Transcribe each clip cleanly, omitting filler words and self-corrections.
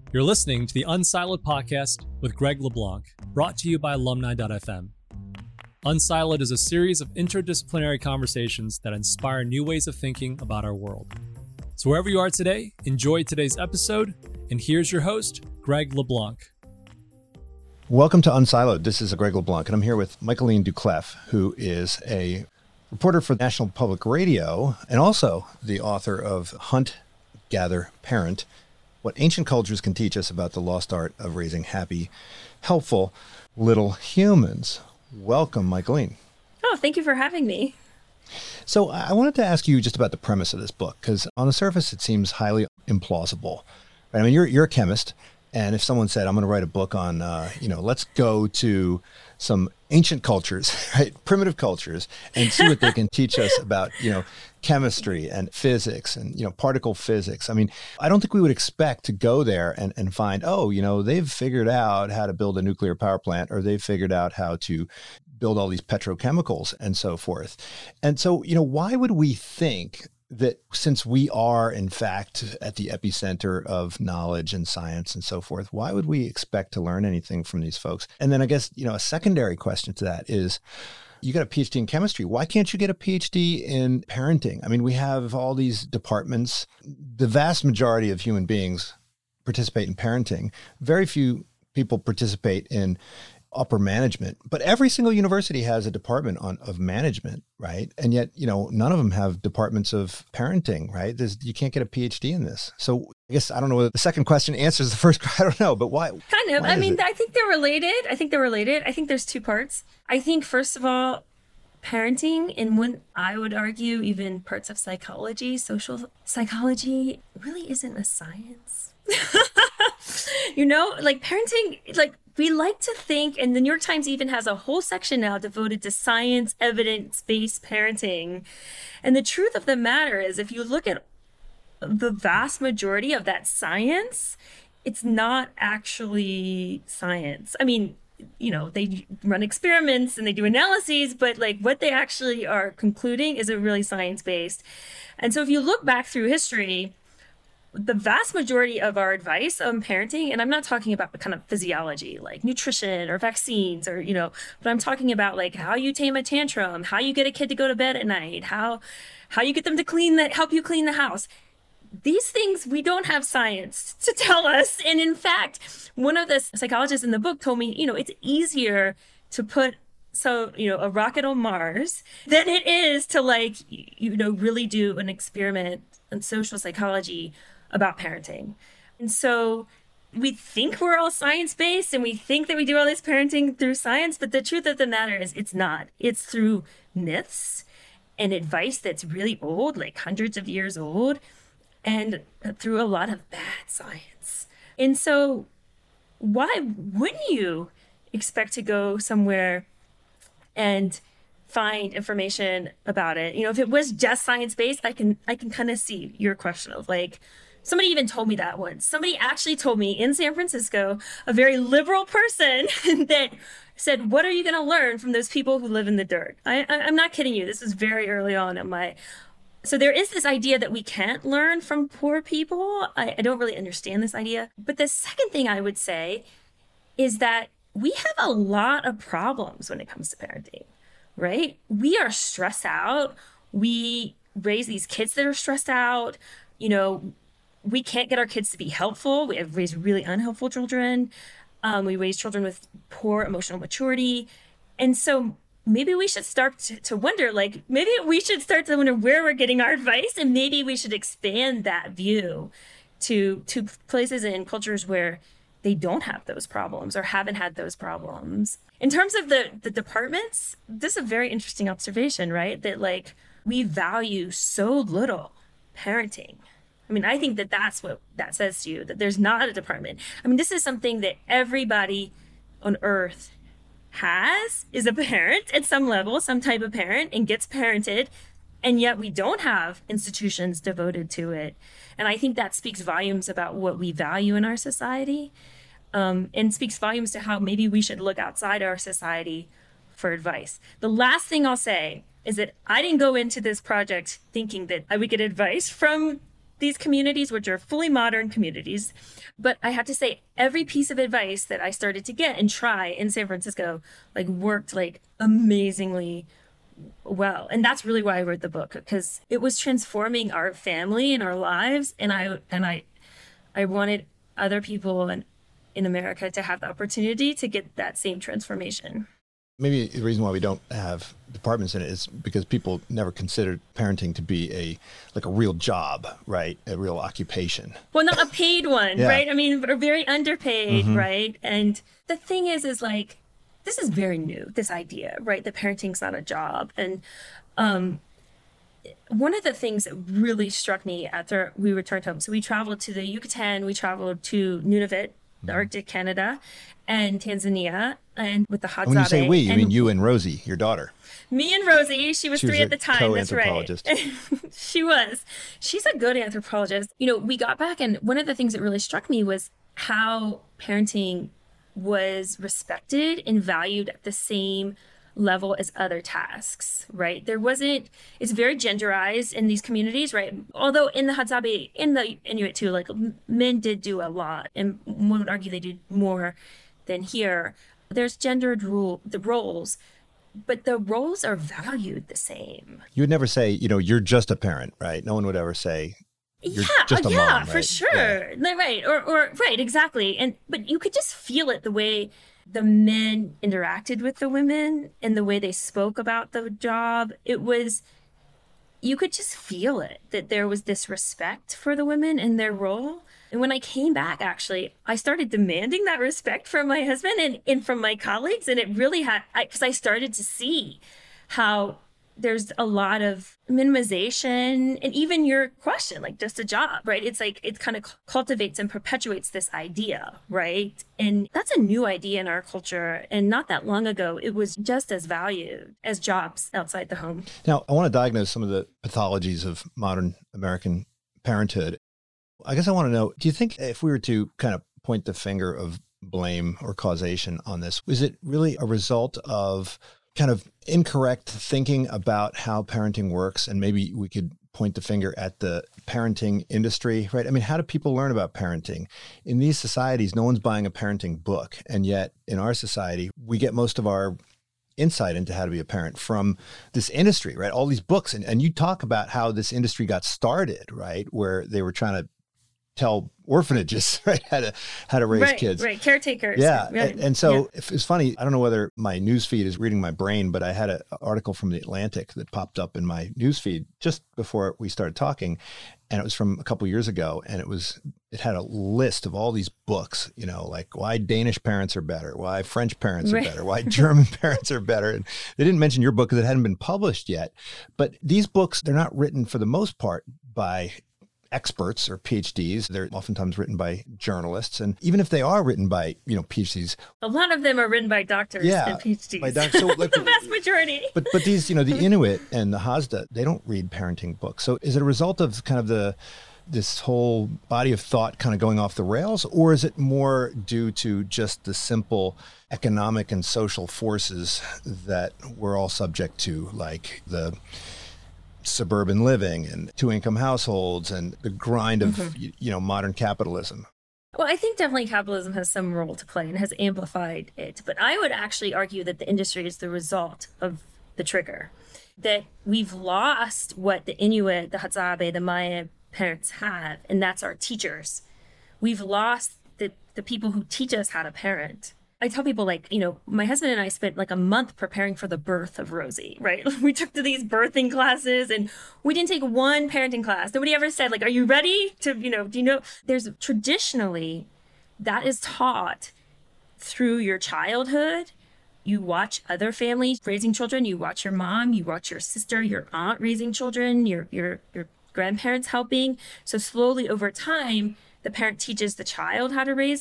You're listening to the Unsiloed podcast with Greg LeBlanc, brought to you by alumni.fm. Unsiloed is a series of interdisciplinary conversations that inspire new ways of thinking about our world. So wherever you are today, enjoy today's episode, and here's your host, Greg LeBlanc. Welcome to Unsiloed. This is Greg LeBlanc, and I'm here with Michaeline Doucleff, who is a reporter for National Public Radio and also the author of Hunt, Gather, Parent: What Ancient Cultures Can Teach Us About the Lost Art of Raising Happy, Helpful Little Humans. Welcome, Michaeline. Oh, thank you for having me. So I wanted to ask you just about the premise of this book, because on the surface, it seems highly implausible. Right? I mean, you're a chemist, and if someone said, I'm going to write a book on, let's go to some ancient cultures, right, primitive cultures, and see what they can teach us about, chemistry and physics and, particle physics. I mean, I don't think we would expect to go there and find, they've figured out how to build a nuclear power plant, or they've figured out how to build all these petrochemicals and so forth. And so, why would we think that since we are, in fact, at the epicenter of knowledge and science and so forth, why would we expect to learn anything from these folks? And then I guess, a secondary question to that is, you got a PhD in chemistry. Why can't you get a PhD in parenting? I mean, we have all these departments. The vast majority of human beings participate in parenting. Very few people participate in upper management, but every single university has a department of management, right? And yet, none of them have departments of parenting, right? You can't get a PhD in this. So I guess, I don't know whether the second question answers the first, I don't know, but why? Kind of. I think they're related. I think there's two parts. I think, first of all, parenting, and when I would argue even parts of psychology, social psychology, really isn't a science. Parenting, we like to think, and the New York Times even has a whole section now devoted to science, evidence-based parenting. And the truth of the matter is, if you look at the vast majority of that science, it's not actually science. I mean, they run experiments and they do analyses, but what they actually are concluding isn't really science-based. And so if you look back through history, the vast majority of our advice on parenting, and I'm not talking about the kind of physiology like nutrition or vaccines or, but I'm talking about how you tame a tantrum, how you get a kid to go to bed at night, how you get them to help you clean the house. These things, we don't have science to tell us. And in fact, one of the psychologists in the book told me, it's easier to put a rocket on Mars than it is to really do an experiment in social psychology about parenting. And so we think we're all science-based and we think that we do all this parenting through science, but the truth of the matter is it's not. It's through myths and advice that's really old, hundreds of years old, and through a lot of bad science. And so why wouldn't you expect to go somewhere and find information about it? If it was just science-based, I can kind of see your question of somebody even told me that once. Somebody actually told me in San Francisco, a very liberal person that said, what are you going to learn from those people who live in the dirt? I'm not kidding you. This was very early on in my... So there is this idea that we can't learn from poor people. I don't really understand this idea. But the second thing I would say is that we have a lot of problems when it comes to parenting, right? We are stressed out. We raise these kids that are stressed out. We can't get our kids to be helpful. We have raised really unhelpful children. We raise children with poor emotional maturity. And so maybe we should start to wonder, where we're getting our advice, and maybe we should expand that view to places and cultures where they don't have those problems or haven't had those problems. In terms of the departments, this is a very interesting observation, right? That we value so little parenting. I mean, I think that's what that says to you, that there's not a department. I mean, this is something that everybody on earth is a parent at some level, some type of parent, and gets parented. And yet we don't have institutions devoted to it. And I think that speaks volumes about what we value in our society, and speaks volumes to how maybe we should look outside our society for advice. The last thing I'll say is that I didn't go into this project thinking that I would get advice from these communities, which are fully modern communities. But I have to say, every piece of advice that I started to get and try in San Francisco, like, worked like amazingly well. And that's really why I wrote the book, because it was transforming our family and our lives. And I wanted other people in America to have the opportunity to get that same transformation. Maybe the reason why we don't have departments in it is because people never considered parenting to be a real job, right? A real occupation. Well, not a paid one, Yeah. right? I mean, we're very underpaid, right? And the thing is like, this is very new, this idea, right? That parenting's not a job. And one of the things that really struck me after we returned home, so we traveled to the Yucatan, we traveled to Nunavut, the Arctic Canada, and Tanzania, and with the Hadzabe. And when you say we, you and mean you and Rosie, your daughter. me and Rosie, she was 3 at the time. That's right. co-anthropologist. She was. She's a good anthropologist. You know, we got back, and one of the things that really struck me was how parenting was respected and valued at the same level as other tasks, right? It's very genderized in these communities, right? Although in the Hadzabe, in the Inuit too, like, men did do a lot, and one would argue they did more than here. There's gendered the roles, but the roles are valued the same. You would never say, you're just a parent, right? No one would ever say, you're just a mom, right? For sure. Yeah. Right. Or right, exactly. But you could just feel it, the way the men interacted with the women and the way they spoke about the job. You could just feel it, that there was this respect for the women and their role. And when I came back, actually, I started demanding that respect from my husband and from my colleagues. And it really because I started to see how there's a lot of minimization, and even your question, like, just a job, right? It's like, it kind of cultivates and perpetuates this idea, right? And that's a new idea in our culture. And not that long ago, it was just as valued as jobs outside the home. Now, I want to diagnose some of the pathologies of modern American parenthood. I guess I want to know, do you think if we were to kind of point the finger of blame or causation on this, is it really a result of kind of incorrect thinking about how parenting works? And maybe we could point the finger at the parenting industry, right? I mean, how do people learn about parenting? In these societies, no one's buying a parenting book. And yet in our society, we get most of our insight into how to be a parent from this industry, right? All these books. And you talk about how this industry got started, right? Where they were trying to tell orphanages, right, how to raise kids. Right, caretakers. Yeah, right. and so it's funny, I don't know whether my news feed is reading my brain, but I had an article from The Atlantic that popped up in my news feed just before we started talking, and it was from a couple of years ago, and it had a list of all these books, like why Danish parents are better, why French parents are better, why German parents are better, and they didn't mention your book because it hadn't been published yet. But these books, they're not written for the most part by experts or PhDs. They're oftentimes written by journalists. And even if they are written by, PhDs. A lot of them are written by doctors and PhDs. By doctors. So, like, the vast majority. But these, the Inuit and the Hadza, they don't read parenting books. So is it a result of kind of this whole body of thought kind of going off the rails? Or is it more due to just the simple economic and social forces that we're all subject to, like the suburban living and 2-income households and the grind of modern capitalism? Well, I think definitely capitalism has some role to play and has amplified it. But I would actually argue that the industry is the result of the trigger. That we've lost what the Inuit, the Hadzabe, the Maya parents have, and that's our teachers. We've lost the people who teach us how to parent. I tell people, like, my husband and I spent like a month preparing for the birth of Rosie, right? We took to these birthing classes and we didn't take one parenting class. Nobody ever said, like, are you ready to, do you know? There's traditionally that is taught through your childhood. You watch other families raising children. You watch your mom, you watch your sister, your aunt raising children, your grandparents helping. So slowly over time, the parent teaches the child how to raise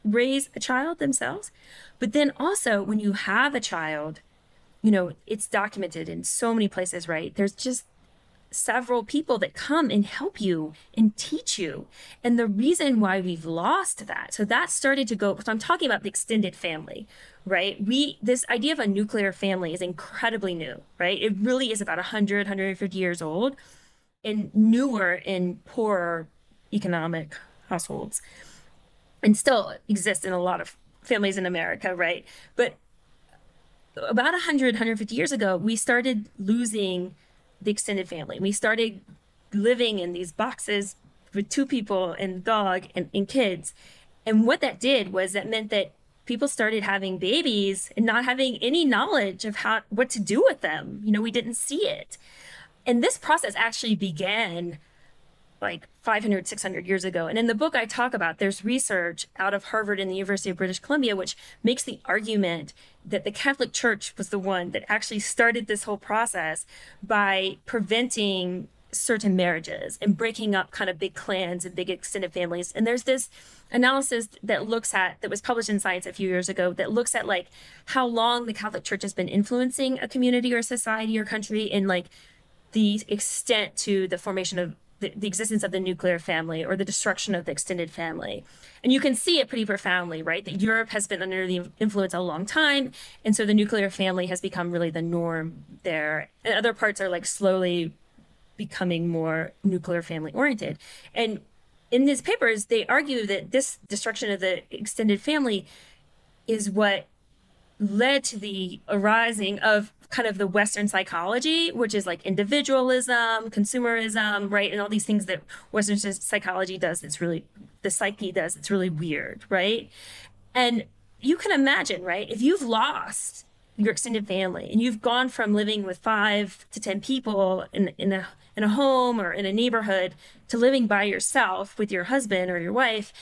a child themselves. But then also when you have a child, it's documented in so many places, right? There's just several people that come and help you and teach you. And the reason why we've lost that, so that started to go, so I'm talking about the extended family, right? This idea of a nuclear family is incredibly new, right? It really is about 100, 150 years old. in newer and poorer economic households, and still exist in a lot of families in America, right? But about 150 years ago, we started losing the extended family. We started living in these boxes with two people and a dog and kids. And what that did was that meant that people started having babies and not having any knowledge of what to do with them. We didn't see it. And this process actually began like 500, 600 years ago. And in the book I talk about, there's research out of Harvard and the University of British Columbia, which makes the argument that the Catholic Church was the one that actually started this whole process by preventing certain marriages and breaking up kind of big clans and big extended families. And there's this analysis that was published in Science a few years ago that looks at like how long the Catholic Church has been influencing a community or society or country, and like the extent to the formation of the existence of the nuclear family or the destruction of the extended family. And you can see it pretty profoundly, right? That Europe has been under the influence a long time. And so the nuclear family has become really the norm there. And other parts are like slowly becoming more nuclear family oriented. And in these papers, they argue that this destruction of the extended family is what led to the arising of kind of the Western psychology, which is like individualism, consumerism, right? And all these things that Western psychology does, the psyche does, it's really weird, right? And you can imagine, right? If you've lost your extended family and you've gone from living with 5 to 10 people in a home or in a neighborhood to living by yourself with your husband or your wife,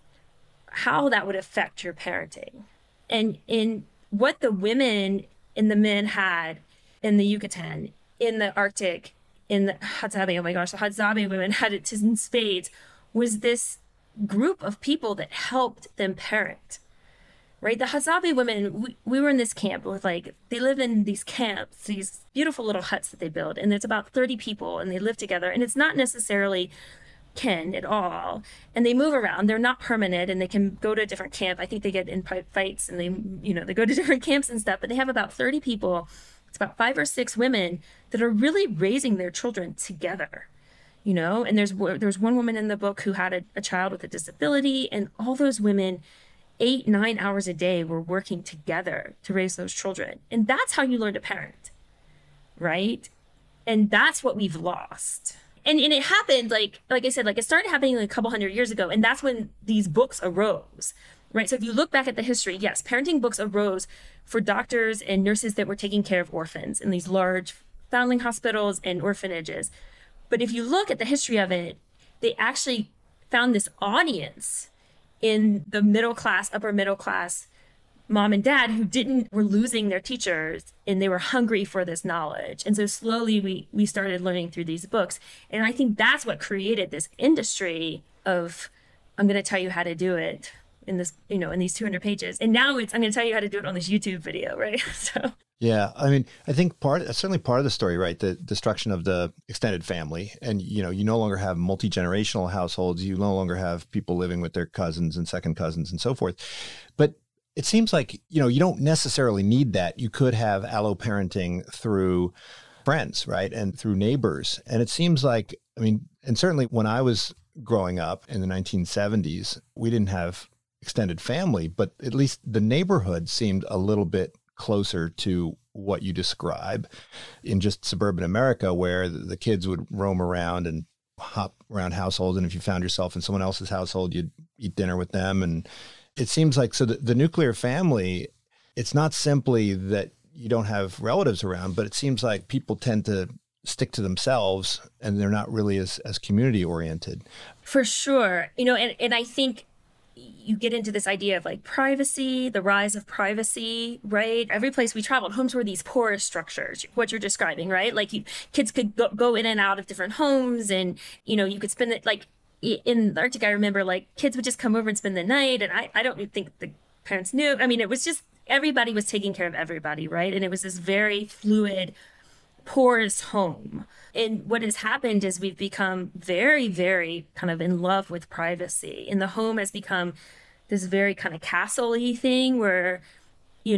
how that would affect your parenting. And in what the women and the men had in the Yucatan, in the Arctic, in the Hadzabe, oh my gosh, the Hadzabe women had it in spades, was this group of people that helped them parent, right? The Hadzabe women, we were in this camp with they live in these camps, these beautiful little huts that they build, and there's about 30 people and they live together, and it's not necessarily kin at all, and they move around. They're not permanent, and they can go to a different camp. I think they get in fights and they go to different camps and stuff, but they have about 30 people. It's about 5 or 6 women that are really raising their children together, and there's one woman in the book who had a child with a disability, and all those women 8-9 hours a day were working together to raise those children. And that's how you learn to parent, right? And that's what we've lost. And it happened, like I said, it started happening a couple hundred years ago. And that's when these books arose, right? So if you look back at the history, yes, parenting books arose for doctors and nurses that were taking care of orphans in these large foundling hospitals and orphanages. But if you look at the history of it, they actually found this audience in the middle class, upper middle class mom and dad who were losing their teachers, and they were hungry for this knowledge. And so slowly we started learning through these books. And I think that's what created this industry of, I'm going to tell you how to do it in this, in these 200 pages. And now I'm going to tell you how to do it on this YouTube video, right? So. Yeah. I mean, I think certainly part of the story, right? The destruction of the extended family. And, you no longer have multi-generational households. You no longer have people living with their cousins and second cousins and so forth. But it seems like, you don't necessarily need that. You could have alloparenting through friends, right? And through neighbors. And it seems like, and certainly when I was growing up in the 1970s, we didn't have extended family, but at least the neighborhood seemed a little bit closer to what you describe in just suburban America, where the kids would roam around and hop around households. And if you found yourself in someone else's household, you'd eat dinner with them. And it seems like, so the nuclear family, it's not simply that you don't have relatives around, but it seems like people tend to stick to themselves and they're not really as community oriented. For sure. And I think you get into this idea of privacy, the rise of privacy, right? Every place we traveled, homes were these porous structures, what you're describing, right? Kids could go in and out of different homes, and, you could spend it in the Arctic. I remember kids would just come over and spend the night. And I don't think the parents knew. It was just, everybody was taking care of everybody, right? And it was this very fluid, porous home. And what has happened is we've become very, very kind of in love with privacy. And the home has become this very kind of castle-y thing where, we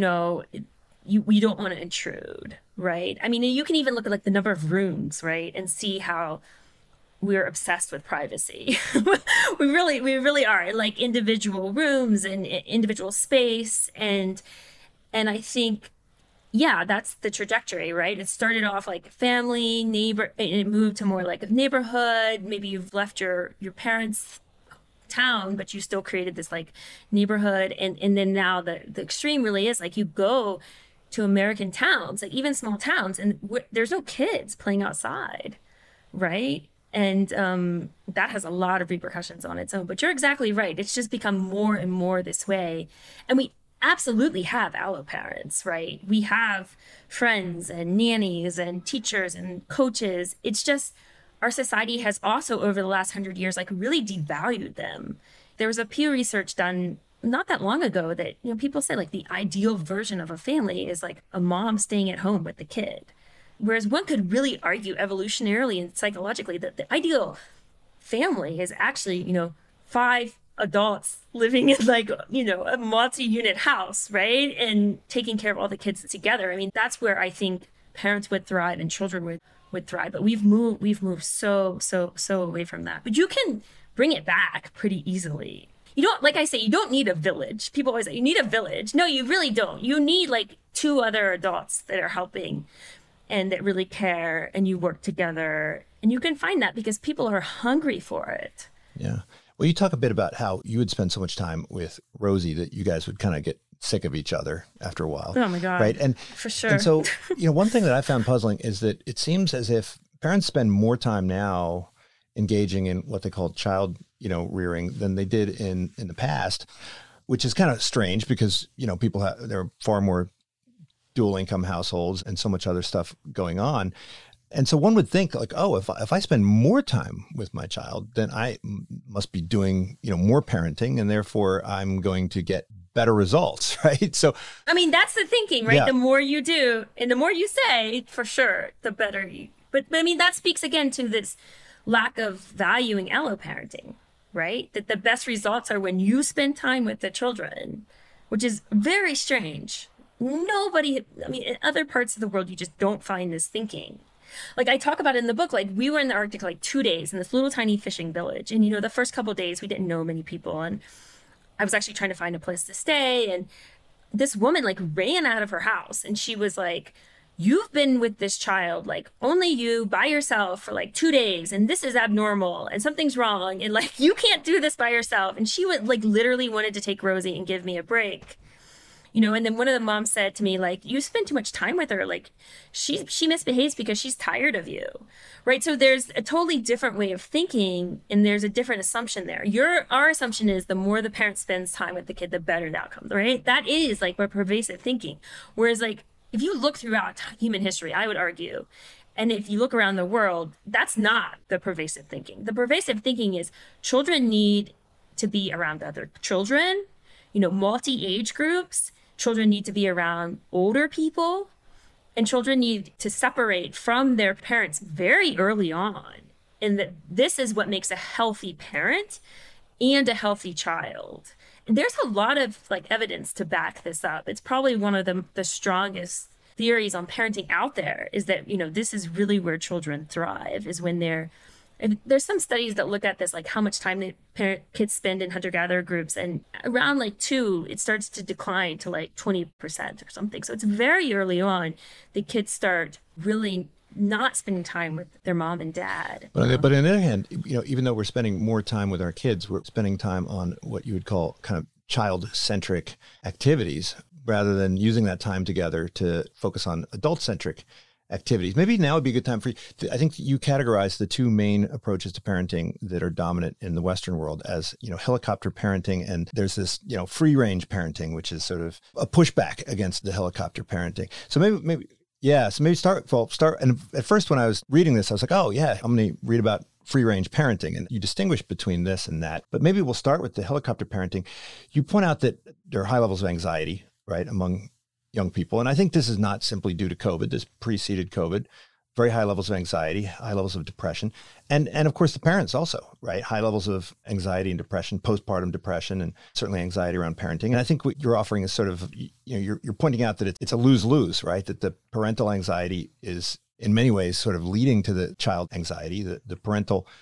don't want to intrude, right? You can even look at the number of rooms, right? And see how we're obsessed with privacy. we really are, like individual rooms and individual space. And I think, yeah, that's the trajectory, right? It started off like family, neighbor, and it moved to more like a neighborhood. Maybe you've left your parents' town, but you still created this like neighborhood. And then now the extreme really is like you go to American towns, like even small towns, and there's no kids playing outside, right? And that has a lot of repercussions on its own. But you're exactly right. It's just become more and more this way. And we absolutely have allo parents, right? We have friends and nannies and teachers and coaches. It's just our society has also over the last 100 years, like really devalued them. There was a Pew Research done not that long ago that, people say like the ideal version of a family is like a mom staying at home with the kid. Whereas one could really argue evolutionarily and psychologically that the ideal family is actually, 5 adults living in like, a multi-unit house, right? And taking care of all the kids together. I mean, that's where I think parents would thrive and children would thrive. But we've moved so away from that. But you can bring it back pretty easily. You don't, like I say, you don't need a village. People always say, you need a village. No, you really don't. You need like 2 other adults that are helping and that really care, and you work together. And you can find that because people are hungry for it. Yeah. Well, you talk a bit about how you would spend so much time with Rosie that you guys would kind of get sick of each other after a while. Oh my God. Right. And for sure. And so, one thing that I found puzzling is that it seems as if parents spend more time now engaging in what they call child, rearing than they did in the past, which is kind of strange because, there are far more dual income households and so much other stuff going on. And so one would think like, oh, if I spend more time with my child, then I must be doing, more parenting, and therefore I'm going to get better results, right? So, I mean, that's the thinking, right? Yeah. The more you do and the more you say, for sure, the better you. But I mean, that speaks again to this lack of valuing allo parenting, right? That the best results are when you spend time with the children, which is very strange. In other parts of the world, you just don't find this thinking. Like I talk about it in the book, like we were in the Arctic like 2 days in this little tiny fishing village. And, the first couple of days we didn't know many people. And I was actually trying to find a place to stay. And this woman like ran out of her house and she was like, you've been with this child, like only you by yourself for like 2 days. And this is abnormal and something's wrong. And like, you can't do this by yourself. And she would like literally wanted to take Rosie and give me a break. And then one of the moms said to me, like, you spend too much time with her. Like, she misbehaves because she's tired of you, right? So there's a totally different way of thinking, and there's a different assumption there. Our assumption is the more the parent spends time with the kid, the better the outcome, right? That is like what pervasive thinking. Whereas like, if you look throughout human history, I would argue, and if you look around the world, that's not the pervasive thinking. The pervasive thinking is children need to be around other children, multi-age groups. Children need to be around older people, and children need to separate from their parents very early on. And that this is what makes a healthy parent and a healthy child. And there's a lot of like evidence to back this up. It's probably one of the strongest theories on parenting out there is that, this is really where children thrive, is when there's some studies that look at this, like how much time kids spend in hunter-gatherer groups, and around like 2, it starts to decline to like 20% or something. So it's very early on the kids start really not spending time with their mom and dad. But on the other hand, even though we're spending more time with our kids, we're spending time on what you would call kind of child-centric activities rather than using that time together to focus on adult-centric activities. Maybe now would be a good time for you. I think you categorize the 2 main approaches to parenting that are dominant in the Western world as, helicopter parenting, and there's this, free range parenting, which is sort of a pushback against the helicopter parenting. So maybe start. And at first when I was reading this, I was like, oh yeah, I'm going to read about free range parenting, and you distinguish between this and that. But maybe we'll start with the helicopter parenting. You point out that there are high levels of anxiety, right, among young people. And I think this is not simply due to COVID. This preceded COVID. Very high levels of anxiety, high levels of depression. And of course the parents also, right? High levels of anxiety and depression, postpartum depression, and certainly anxiety around parenting. And I think what you're offering is sort of, you're pointing out that it's a lose-lose, right? That the parental anxiety is in many ways sort of leading to the child anxiety. The parental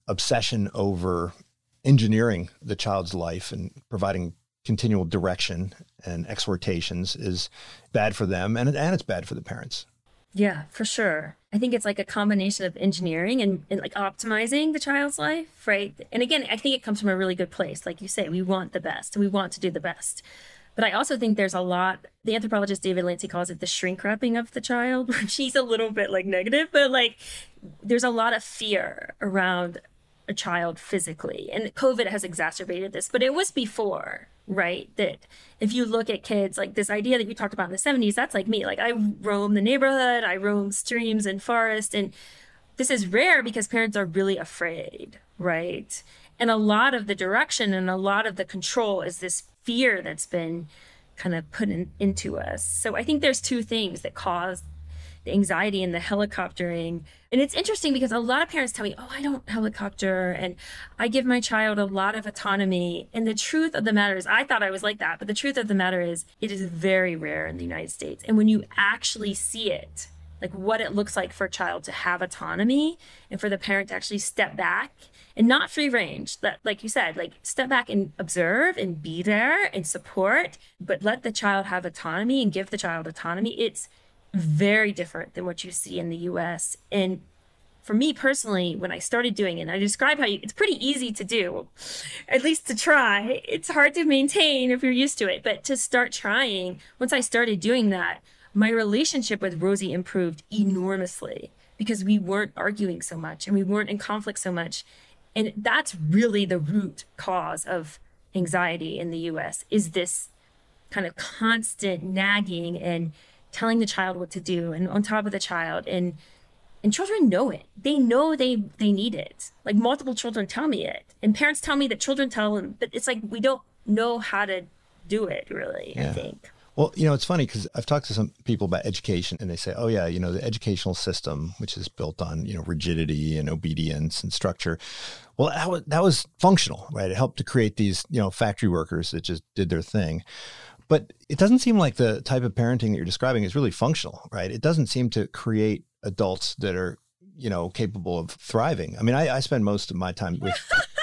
obsession over engineering the child's life and providing continual direction and exhortations is bad for them, and it's bad for the parents. Yeah, for sure. I think it's like a combination of engineering and like optimizing the child's life, right? And again, I think it comes from a really good place. Like you say, we want the best. We want to do the best. But I also think there's a lot, the anthropologist David Lancy calls it the shrink wrapping of the child, which he's a little bit like negative, but like there's a lot of fear around a child physically. And COVID has exacerbated this, but it was before, right? That if you look at kids, like this idea that you talked about in the 70s, that's like me. Like I roam the neighborhood, I roam streams and forest, and this is rare because parents are really afraid, right? And a lot of the direction and a lot of the control is this fear that's been kind of put into us. So I think there's two things that cause the anxiety and the helicoptering. And it's interesting because a lot of parents tell me, oh, I don't helicopter and I give my child a lot of autonomy. And the truth of the matter is, I thought I was like that, but the truth of the matter is it is very rare in the United States. And when you actually see it, like what it looks like for a child to have autonomy and for the parent to actually step back and not free range, that, like you said, like step back and observe and be there and support, but let the child have autonomy and give the child autonomy. It's very different than what you see in the US. And for me personally, when I started doing it, and I describe how it's pretty easy to do, at least to try. It's hard to maintain if you're used to it, but to start trying, once I started doing that, my relationship with Rosie improved enormously because we weren't arguing so much and we weren't in conflict so much. And that's really the root cause of anxiety in the US, is this kind of constant nagging and telling the child what to do and on top of the child. And children know it. They know they need it. Like multiple children tell me it. And parents tell me that children tell them, but it's like we don't know how to do it really, I think. Well, you know, it's funny because I've talked to some people about education and they say, oh yeah, you know, the educational system, which is built on, you know, rigidity and obedience and structure. Well, that was functional, right? It helped to create these, you know, factory workers that just did their thing. But it doesn't seem like the type of parenting that you're describing is really functional, right? It doesn't seem to create adults that are, you know, capable of thriving. I mean, I spend most of my time with,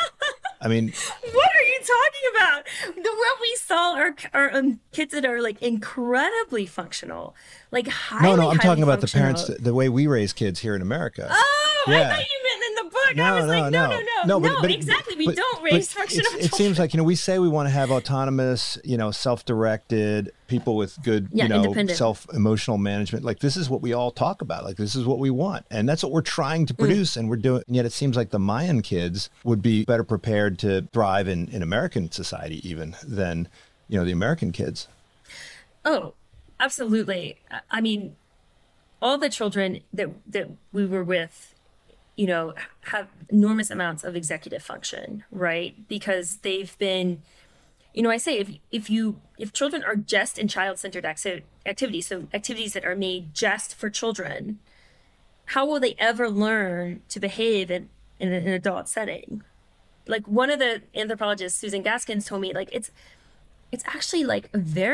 I mean. What are you talking about? What we saw are kids that are like incredibly functional, like highly, No, I'm talking about functional. the parents, the way we raise kids here in America. Oh, Yeah. I thought you meant in the book. I was like, no, but exactly. We don't raise functional children. It seems like, you know, we say we want to have autonomous, you know, self-directed people with good, you know, self-emotional management. Like this is what we all talk about. Like this is what we want. And that's what we're trying to produce. And we're doing, and yet it seems like the Mayan kids would be better prepared to thrive in American society even than, you know, the American kids. Oh, absolutely. I mean, all the children that we were with, you know, have enormous amounts of executive function, right? Because they've been, you know, I say if children are just in child-centered activities, so activities that are made just for children, how will they ever learn to behave in an adult setting? Like one of the anthropologists, Susan Gaskins, told me, like it's actually like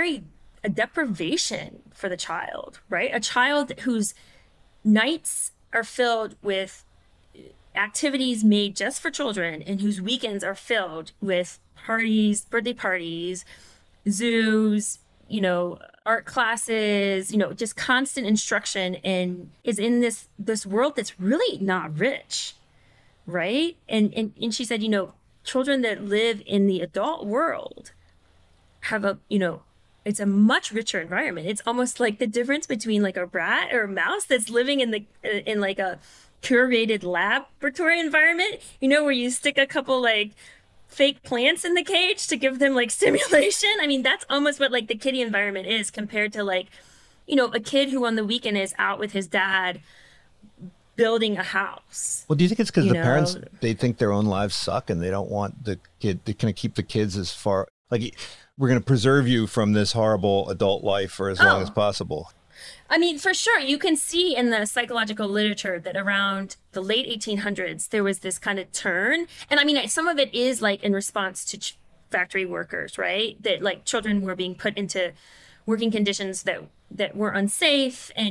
a deprivation for the child, right? A child whose nights are filled with activities made just for children and whose weekends are filled with parties, birthday parties, zoos, you know, art classes, you know, just constant instruction, and is in this world that's really not rich, right? And she said, you know, children that live in the adult world have a, you know, it's a much richer environment. It's almost like the difference between like a rat or a mouse that's living in like a curated laboratory environment, you know, where you stick a couple like fake plants in the cage to give them like stimulation. I mean, that's almost what like the kiddie environment is compared to like, you know, a kid who on the weekend is out with his dad building a house. Well, do you think it's because the parents, they think their own lives suck and they don't want the kid, they're going to keep the kids as far, like we're going to preserve you from this horrible adult life for as long as possible? I mean, for sure, you can see in the psychological literature that around the late 1800s, there was this kind of turn. And I mean, some of it is like in response to factory workers, right? That like children were being put into working conditions that were unsafe. And, you know,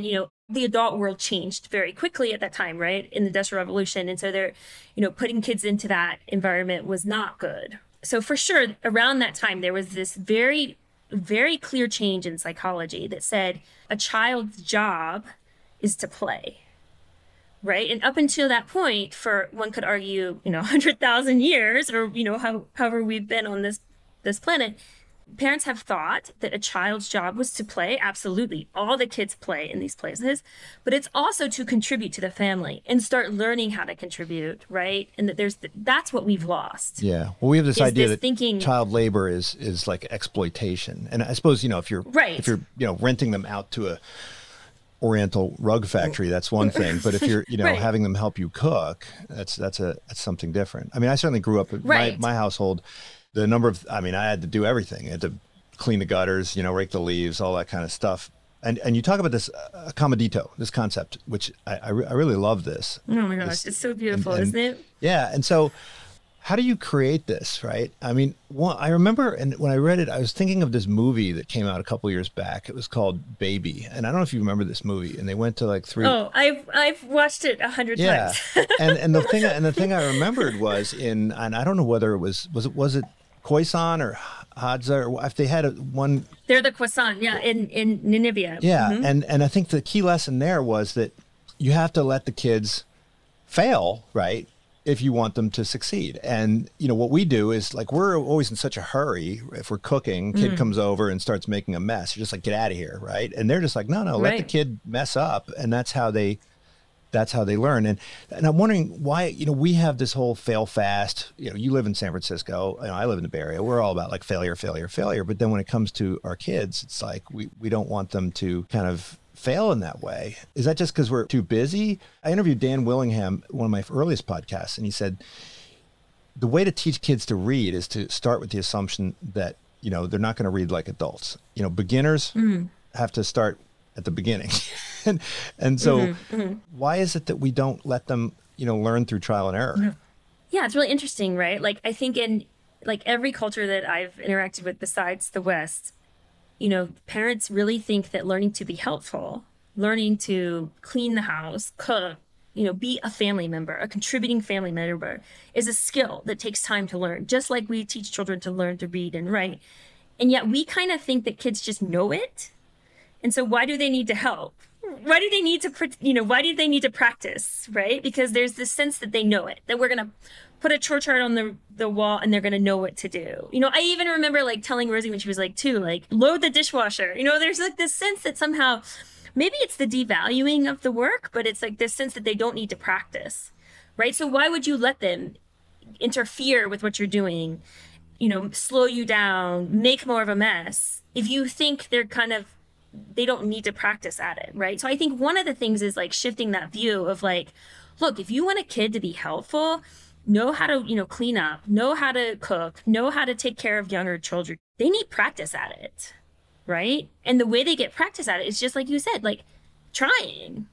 The adult world changed very quickly at that time, right? In the Industrial Revolution. And so they're, putting kids into that environment was not good. So for sure, around that time, there was this very, very clear change in psychology that said a child's job is to play, right? And up until that point, for one could argue, 100,000 years, or, however we've been on this planet, parents have thought that a child's job was to play. Absolutely. All the kids play in these places, but it's also to contribute to the family and start learning how to contribute, right? And that that's what we've lost. Yeah. Well, we have this idea that thinking, child labor is like exploitation. And I suppose, if you're renting them out to a Oriental rug factory, that's one thing. But if you're, having them help you cook, that's something different. I mean, I certainly grew up in my household. The number of, I had to do everything. I had to clean the gutters, rake the leaves, all that kind of stuff. And you talk about this accomodito, this concept, which I really love this. Oh my gosh, it's so beautiful, isn't it? Yeah. And so how do you create this, right? I remember, and when I read it, I was thinking of this movie that came out a couple years back. It was called Baby. And I don't know if you remember this movie. And they went to like 3. Oh, I've watched it 100 times. and the thing I remembered was and I don't know whether it was it Khoisan or Hadza, or if they had one. They're the Khoisan, in Nineveh. Yeah, mm-hmm. and I think the key lesson there was that you have to let the kids fail, right, if you want them to succeed. And, what we do is, like, we're always in such a hurry. If we're cooking, kid comes over and starts making a mess. You're just like, get out of here, right? And they're just like, no, let the kid mess up. And that's how they learn. And I'm wondering why, we have this whole fail fast, you live in San Francisco, I live in the Bay Area. We're all about like failure. But then when it comes to our kids, it's like, we don't want them to kind of fail in that way. Is that just because we're too busy? I interviewed Dan Willingham, one of my earliest podcasts, and he said, the way to teach kids to read is to start with the assumption that, they're not going to read like adults. Beginners have to start at the beginning. and so why is it that we don't let them, learn through trial and error? Yeah, it's really interesting, right? Like, I think in like every culture that I've interacted with besides the West, parents really think that learning to be helpful, learning to clean the house, cook, be a family member, a contributing family member, is a skill that takes time to learn, just like we teach children to learn to read and write. And yet we kind of think that kids just know it. And so why do they need to help? Why do they need to practice, right? Because there's this sense that they know it, that we're going to put a chore chart on the wall and they're going to know what to do. I even remember like telling Rosie when she was like 2, like, load the dishwasher. There's like this sense that somehow, maybe it's the devaluing of the work, but it's like this sense that they don't need to practice, right? So why would you let them interfere with what you're doing, slow you down, make more of a mess, if you think they don't need to practice at it, right? So I think one of the things is like shifting that view of like, look, if you want a kid to be helpful, know how to, clean up, know how to cook, know how to take care of younger children. They need practice at it, right? And the way they get practice at it is just like you said, like trying,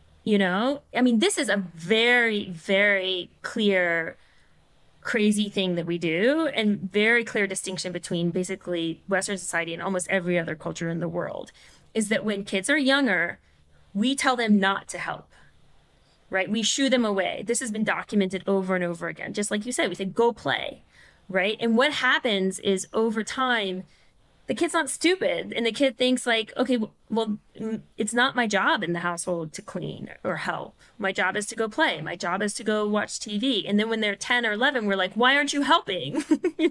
this is a very, very clear, crazy thing that we do, and very clear distinction between basically Western society and almost every other culture in the world, is that when kids are younger, we tell them not to help, right? We shoo them away. This has been documented over and over again. Just like you said, we say, go play, right? And what happens is over time, the kid's not stupid. And the kid thinks like, okay, well, it's not my job in the household to clean or help. My job is to go play. My job is to go watch TV. And then when they're 10 or 11, we're like, why aren't you helping?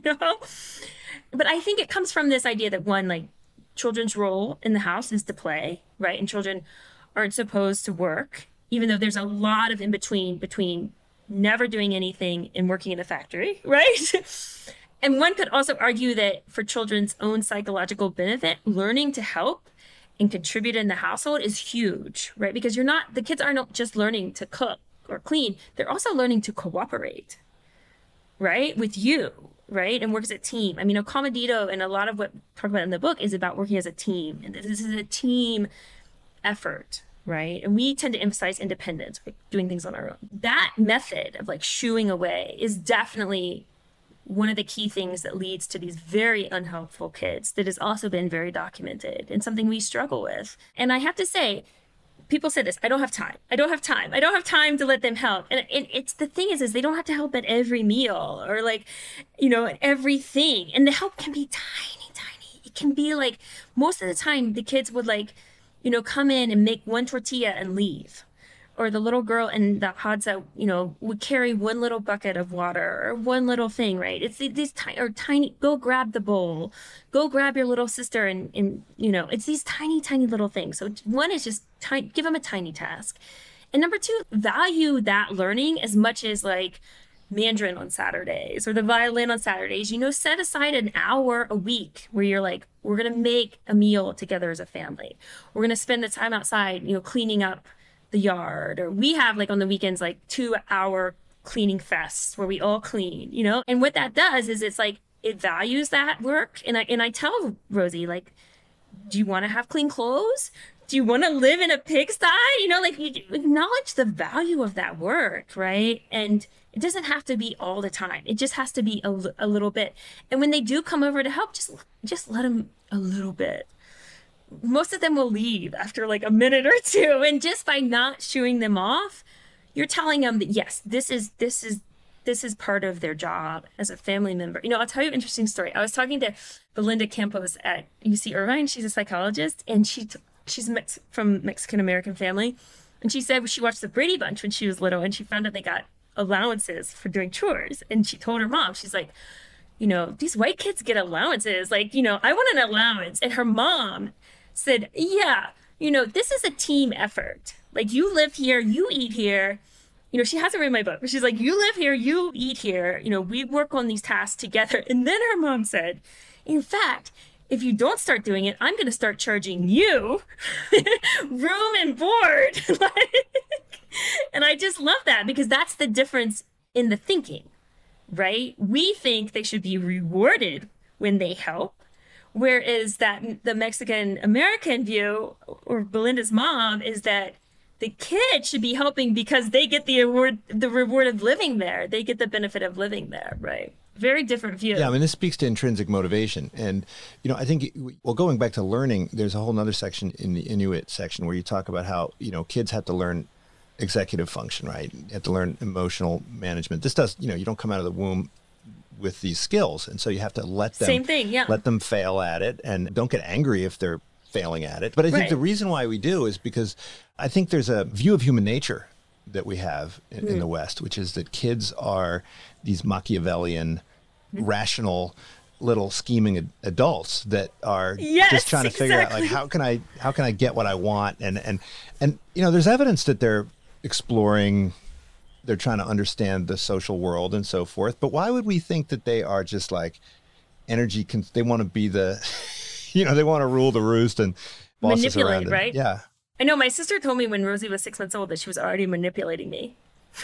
But I think it comes from this idea that one, like, children's role in the house is to play, right? And children aren't supposed to work, even though there's a lot of in between never doing anything and working in a factory, right? And one could also argue that for children's own psychological benefit, learning to help and contribute in the household is huge, right? Because the kids aren't just learning to cook or clean, they're also learning to cooperate, right? With you, right? And work as a team. Accomodito and a lot of what we talk about in the book is about working as a team. And this is a team effort, right? And we tend to emphasize independence, like doing things on our own. That method of like shooing away is definitely one of the key things that leads to these very unhelpful kids that has also been very documented and something we struggle with. And I have to say, people say this, I don't have time. I don't have time. I don't have time to let them help. And it's the thing is they don't have to help at every meal or like, at everything. And the help can be tiny, tiny. It can be like most of the time the kids would like, come in and make one tortilla and leave. Or the little girl in the Hadza, would carry one little bucket of water or one little thing, right? It's these tiny, go grab the bowl, go grab your little sister. And it's these tiny, tiny little things. So one is just give them a tiny task. And number two, value that learning as much as like Mandarin on Saturdays or the violin on Saturdays, set aside an hour a week where you're like, we're going to make a meal together as a family. We're going to spend the time outside, cleaning up the yard, or we have like on the weekends like 2-hour cleaning fests where we all clean, and what that does is it's like it values that work. And I tell Rosie, like, do you want to have clean clothes? Do you want to live in a pigsty? Like you acknowledge the value of that work, right? And it doesn't have to be all the time. It just has to be a little bit. And when they do come over to help, just let them a little bit. Most of them will leave after like a minute or two. And just by not shooing them off, you're telling them that, yes, this is part of their job as a family member. I'll tell you an interesting story. I was talking to Belinda Campos at UC Irvine. She's a psychologist, and she's from Mexican-American family. And she said she watched the Brady Bunch when she was little, and she found out they got allowances for doing chores. And she told her mom, she's like, these white kids get allowances. Like, I want an allowance. And her mom said, yeah, this is a team effort. Like, you live here, you eat here. She hasn't read my book, but she's like, you live here, you eat here. We work on these tasks together. And then her mom said, in fact, if you don't start doing it, I'm going to start charging you room and board. And I just love that because that's the difference in the thinking, right? We think they should be rewarded when they help. Whereas that the Mexican American view, or Belinda's mom, is that the kid should be helping because they get the reward of living there. They get the benefit of living there, right? Very different view. Yeah, I mean, this speaks to intrinsic motivation. And, I think, going back to learning, there's a whole nother section in the Inuit section where you talk about how, kids have to learn executive function, right? You have to learn emotional management. This does, you don't come out of the womb with these skills. And so you have to let them, same thing, yeah. Let them fail at it, and don't get angry if they're failing at it. But I think the reason why we do is because I think there's a view of human nature that we have in the West, which is that kids are these Machiavellian, rational little scheming adults that are just trying to figure out, like, how can I get what I want? And there's evidence that they're exploring, they're trying to understand the social world and so forth. But why would we think that they are just like energy? They want to be the, they want to rule the roost and bosses around them. Right? Yeah. I know my sister told me when Rosie was 6 months old that she was already manipulating me.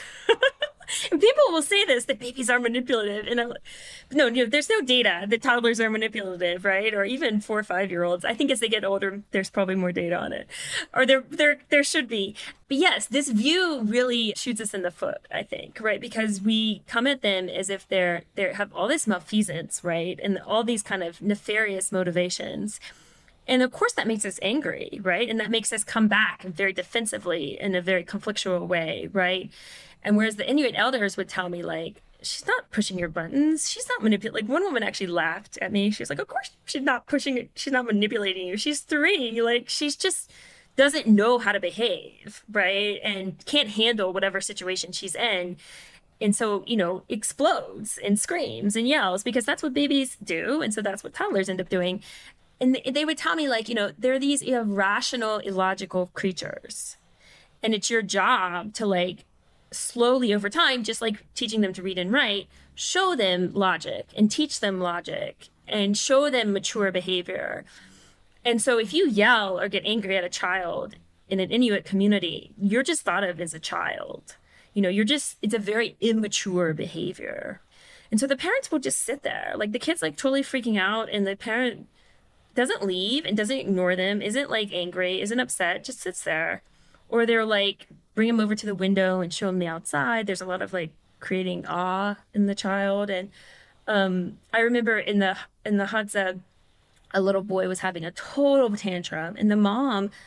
And people will say this, that babies are manipulative. And I'm like, no, there's no data that toddlers are manipulative, right? Or even 4 or 5-year-olds. I think as they get older, there's probably more data on it. Or there should be. But yes, this view really shoots us in the foot, I think, right? Because we come at them as if they have all this malfeasance, right? And all these kind of nefarious motivations. And of course, that makes us angry, right? And that makes us come back very defensively in a very conflictual way, right? And whereas the Inuit elders would tell me, like, she's not pushing your buttons. She's not manipulating. Like, one woman actually laughed at me. She was like, of course she's not pushing it. She's not manipulating you. She's 3. Like, she's just doesn't know how to behave, right? And can't handle whatever situation she's in. And so, explodes and screams and yells because that's what babies do. And so that's what toddlers end up doing. And they would tell me, like, there are these irrational, illogical creatures. And it's your job to, like, slowly over time, just like teaching them to read and write, show them logic and teach them logic and show them mature behavior. And so if you yell or get angry at a child in an Inuit community, you're just thought of as a child. It's a very immature behavior. And so the parents will just sit there, like the kid's like totally freaking out, and the parent doesn't leave and doesn't ignore them, isn't like angry, isn't upset, just sits there. Or they're like, bring them over to the window and show them the outside. There's a lot of like creating awe in the child. And I remember in the Hadza, a little boy was having a total tantrum, and the mom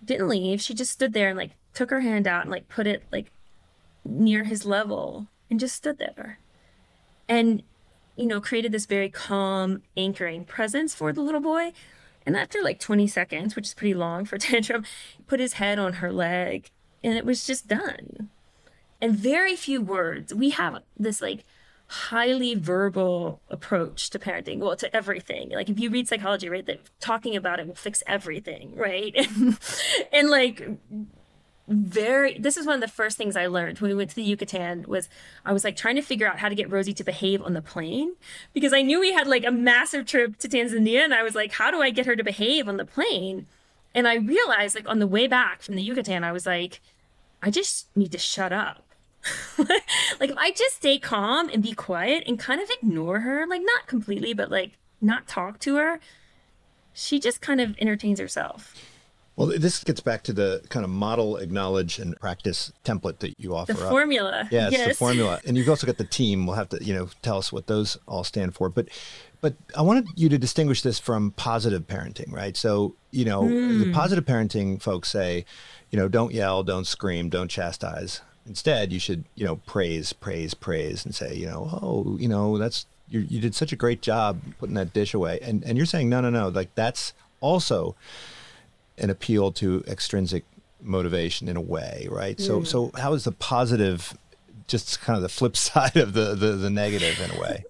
didn't leave. She just stood there and like took her hand out and like put it like near his level and just stood there. And, you know, created this very calm, anchoring presence for the little boy. And after like 20 seconds, which is pretty long for a tantrum, he put his head on her leg and it was just done. And very few words. We have this like highly verbal approach to parenting, well, to everything. Like if you read psychology, right, that talking about it will fix everything, right? And like this is one of the first things I learned when we went to the Yucatan was I was like trying to figure out how to get Rosie to behave on the plane because I knew we had like a massive trip to Tanzania and I was like, how do I get her to behave on the plane? And I realized like on the way back from the Yucatan, I was like, I just need to shut up. Like if I just stay calm and be quiet and kind of ignore her, like not completely, but like not talk to her, she just kind of entertains herself. Well, this gets back to the kind of model, acknowledge, and practice template that you offer. The formula. Yeah, it's yes. the formula. And you've also got the team. We'll have to, tell us what those all stand for. But I wanted you to distinguish this from positive parenting, right? So, the positive parenting folks say, don't yell, don't scream, don't chastise. Instead, you should, praise, and say, that's, you did such a great job putting that dish away. And you're saying, no, like that's also an appeal to extrinsic motivation in a way, right? So how is the positive just kind of the flip side of the negative in a way?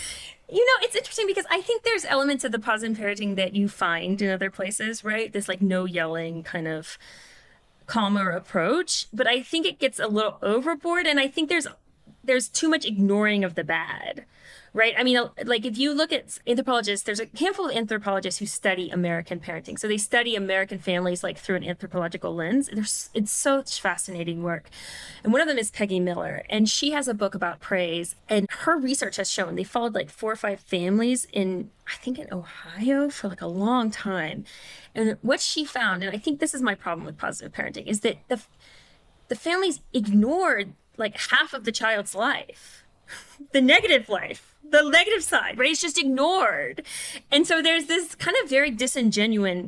It's interesting because I think there's elements of the positive parenting that you find in other places, right? This like no yelling kind of calmer approach, but I think it gets a little overboard, and I think there's too much ignoring of the bad, right? I mean, like if you look at anthropologists, there's a handful of anthropologists who study American parenting. So they study American families like through an anthropological lens. It's such fascinating work. And one of them is Peggy Miller, and she has a book about praise. And her research has shown they followed like 4 or 5 families in Ohio for like a long time. And what she found, and I think this is my problem with positive parenting, is that the families ignored like half of the child's life, the negative life, the negative side, right? It's just ignored. And so there's this kind of very disingenuous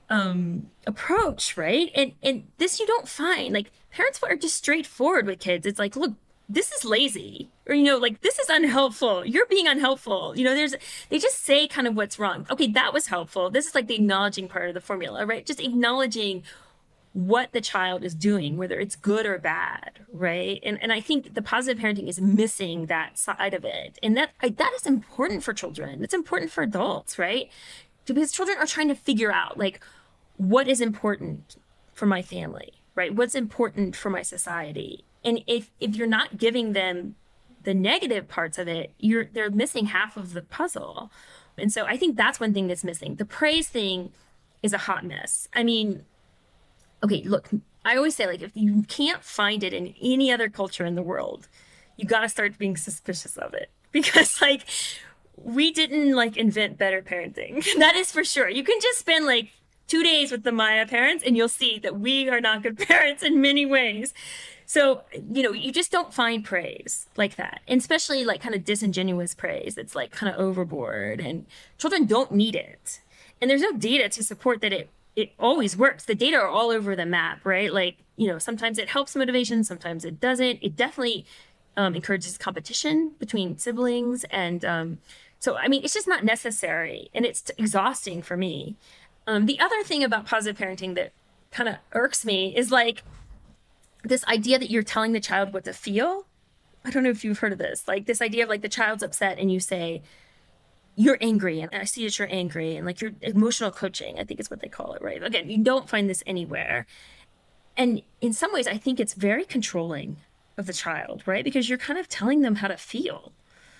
approach, right? And this you don't find. Like parents are just straightforward with kids. It's like, look, this is lazy, or, like this is unhelpful. You're being unhelpful. They just say kind of what's wrong. Okay, that was helpful. This is like the acknowledging part of the formula, right? Just acknowledging what the child is doing, whether it's good or bad, right? And I think the positive parenting is missing that side of it. And that is important for children. It's important for adults, right? Because children are trying to figure out, like, what is important for my family, right? What's important for my society? And if you're not giving them the negative parts of it, they're missing half of the puzzle. And so I think that's one thing that's missing. The praise thing is a hot mess. I mean, okay, look, I always say, like, if you can't find it in any other culture in the world, you got to start being suspicious of it. Because, like, we didn't, like, invent better parenting. That is for sure. You can just spend, like, 2 days with the Maya parents, and you'll see that we are not good parents in many ways. So, you just don't find praise like that. And especially, like, kind of disingenuous praise that's, like, kind of overboard. And children don't need it. And there's no data to support that it always works. The data are all over the map, right? Like, sometimes it helps motivation, sometimes it doesn't. It definitely encourages competition between siblings. And so, I mean, it's just not necessary, and it's exhausting for me. The other thing about positive parenting that kind of irks me is like this idea that you're telling the child what to feel. I don't know if you've heard of this, like this idea of like the child's upset and you say, you're angry, and I see that you're angry, and like you're emotional coaching, I think is what they call it, right? Again, you don't find this anywhere. And in some ways, I think it's very controlling of the child, right? Because you're kind of telling them how to feel,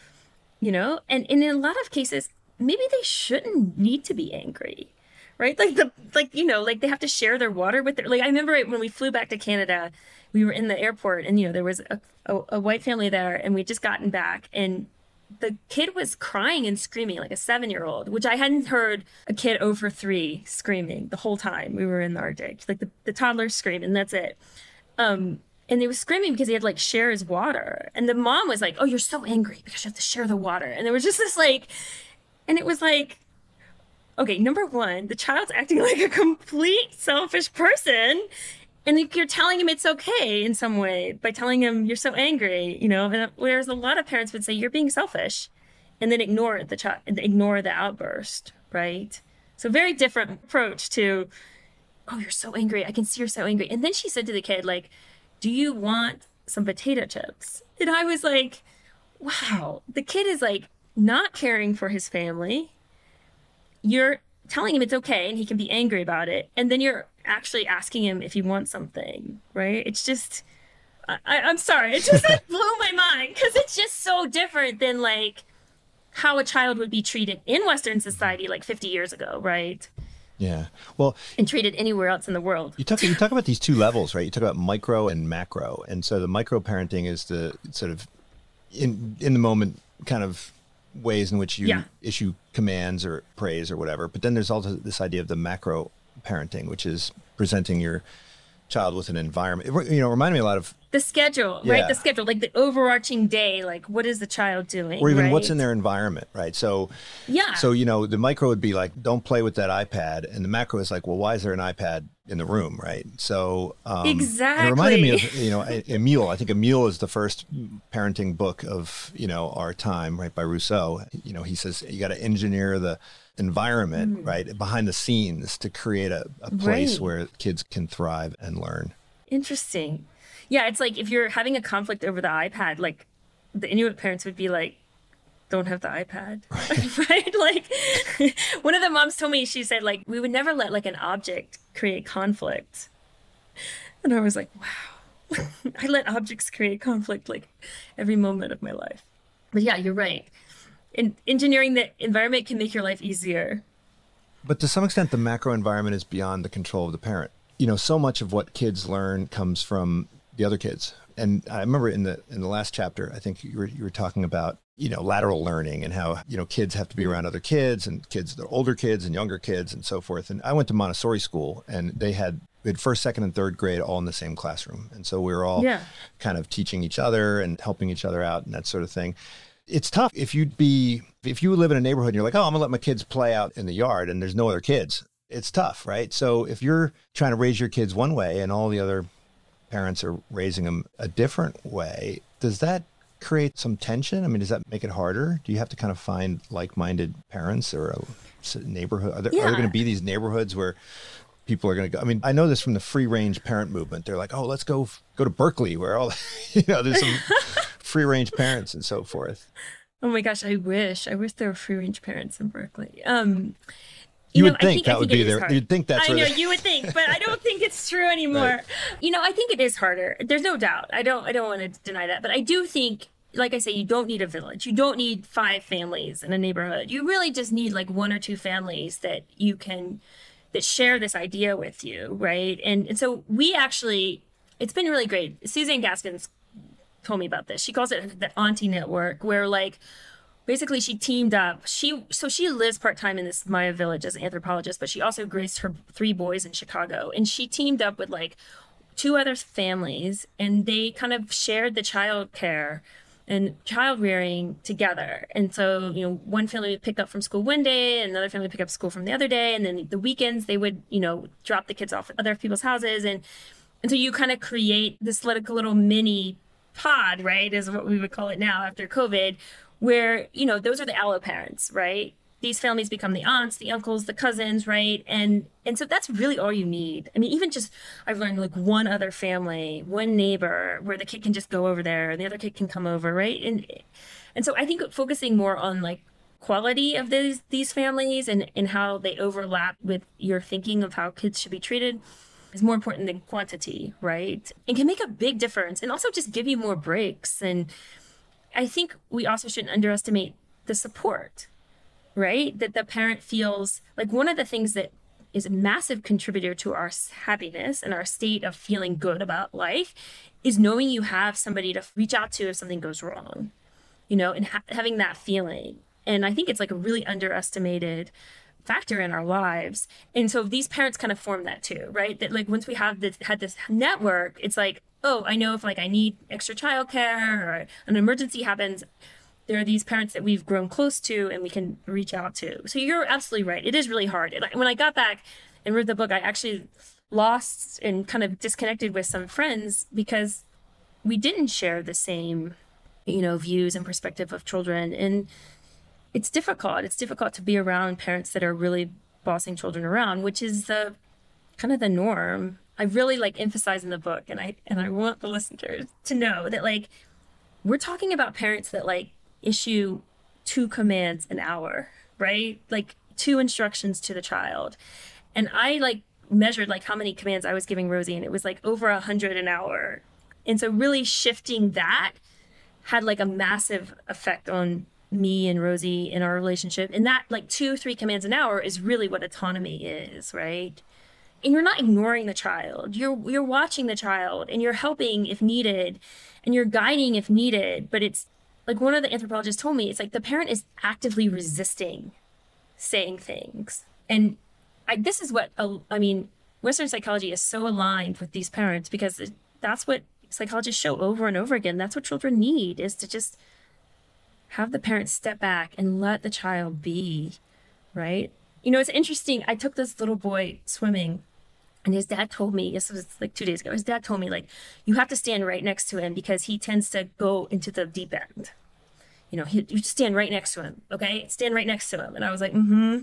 and in a lot of cases, maybe they shouldn't need to be angry, right? Like they have to share their water with I remember when we flew back to Canada, we were in the airport, and, there was a white family there, and we'd just gotten back, and the kid was crying and screaming like a 7-year-old, which I hadn't heard a kid over 3 screaming the whole time we were in the Arctic. Like the toddler screamed, and that's it. And they were screaming because he had like share his water. And the mom was like, oh, you're so angry because you have to share the water. And there was just this like, and it was like, okay, number one, the child's acting like a complete selfish person. And you're telling him it's okay in some way by telling him you're so angry, and whereas a lot of parents would say you're being selfish and then ignore the child, ignore the outburst, right? So very different approach to, oh, you're so angry. I can see you're so angry. And then she said to the kid, like, do you want some potato chips? And I was like, wow, the kid is like not caring for his family. You're telling him it's okay and he can be angry about it. And then you're actually asking him if he wants something, right? It's just, I'm sorry. It just like blew my mind because it's just so different than like how a child would be treated in Western society like 50 years ago, right? Yeah. Well, and treated anywhere else in the world. You talk about these two levels, right? You talk about micro and macro. And so the micro parenting is the sort of in the moment kind of ways in which you issue commands or praise or whatever. But then there's also this idea of the macro parenting, which is presenting your child with an environment. It reminded me a lot of the schedule, right? The schedule, like the overarching day, like what is the child doing? Or even right? what's in their environment, right? So, So, the micro would be like, don't play with that iPad. And the macro is like, well, why is there an iPad in the room, right? So, exactly. It reminded me of, Emile. I think Emile is the first parenting book of, our time, right? By Rousseau. He says, you got to engineer the environment, right? Behind the scenes to create a place where kids can thrive and learn. Interesting. Yeah, it's like if you're having a conflict over the iPad, like the Inuit parents would be like, don't have the iPad, right? Like one of the moms told me, she said like, we would never let like an object create conflict. And I was like, wow, I let objects create conflict like every moment of my life. But yeah, you're right. And engineering the environment can make your life easier. But to some extent, the macro environment is beyond the control of the parent. So much of what kids learn comes from the other kids. And I remember in the last chapter, I think you were talking about, lateral learning and how, kids have to be around other kids and kids, the older kids and younger kids and so forth. And I went to Montessori school and we had first, second, and third grade all in the same classroom. And so we were all kind of teaching each other and helping each other out and that sort of thing. It's tough if you live in a neighborhood and you're like, oh, I'm gonna let my kids play out in the yard and there's no other kids. It's tough, right? So if you're trying to raise your kids one way and all the other parents are raising them a different way, does that create some tension? I mean, does that make it harder? Do you have to kind of find like-minded parents or a neighborhood? Are there going to be these neighborhoods where people are going to go? I mean, I know this from the free-range parent movement. They're like, oh, let's go to Berkeley where all, there's some free-range parents and so forth. Oh my gosh, I wish there were free-range parents in Berkeley. You would think that would be there. You'd think that's. I know you would think, but I don't think it's true anymore. Right. I think it is harder. There's no doubt. I don't want to deny that, but I do think, like I say, you don't need a village. You don't need 5 families in a neighborhood. You really just need like 1 or 2 families that share this idea with you, right? And so we actually, it's been really great. Suzanne Gaskins told me about this. She calls it the Auntie Network, where like. Basically, she teamed up. She lives part-time in this Maya village as an anthropologist, but she also raised her 3 boys in Chicago. And she teamed up with like 2 other families, and they kind of shared the child care and child rearing together. And so, one family would pick up from school one day, and another family would pick up school from the other day. And then the weekends they would, drop the kids off at other people's houses. And so you kind of create this little mini pod, right, is what we would call it now after COVID, where, those are the allo parents, right? These families become the aunts, the uncles, the cousins, right? And so that's really all you need. I mean, even just, I've learned like 1 other family, 1 neighbor where the kid can just go over there and the other kid can come over, right? And so I think focusing more on like quality of these families and how they overlap with your thinking of how kids should be treated is more important than quantity, right? And can make a big difference and also just give you more breaks. And I think we also shouldn't underestimate the support, right? That the parent feels like one of the things that is a massive contributor to our happiness and our state of feeling good about life is knowing you have somebody to reach out to if something goes wrong, and having that feeling. And I think it's like a really underestimated factor in our lives. And so these parents kind of form that too, right? That like once we had this network, it's like, oh, I know if like I need extra childcare or an emergency happens, there are these parents that we've grown close to and we can reach out to. So you're absolutely right. It is really hard. When I got back and wrote the book, I actually lost and kind of disconnected with some friends because we didn't share the same, views and perspective of children. And it's difficult. It's difficult to be around parents that are really bossing children around, which is the kind of the norm. I really emphasize in the book, and I want the listeners to know that we're talking about parents that issue 2 commands an hour, right? 2 instructions to the child. And I measured how many commands I was giving Rosie, and it was over 100 an hour. And so really shifting that had a massive effect on me and Rosie in our relationship. And that 2-3 commands an hour is really what autonomy is, right? And you're not ignoring the child. You're watching the child and you're helping if needed and you're guiding if needed. But it's one of the anthropologists told me, it's the parent is actively resisting saying things. And this is what, Western psychology is so aligned with these parents because that's what psychologists show over and over again. That's what children need, is to just have the parent step back and let the child be, right? It's interesting. I took this little boy swimming and his dad told me, this was 2 days ago, his dad told me you have to stand right next to him because he tends to go into the deep end. You just stand right next to him. Okay. Stand right next to him. And I was like, And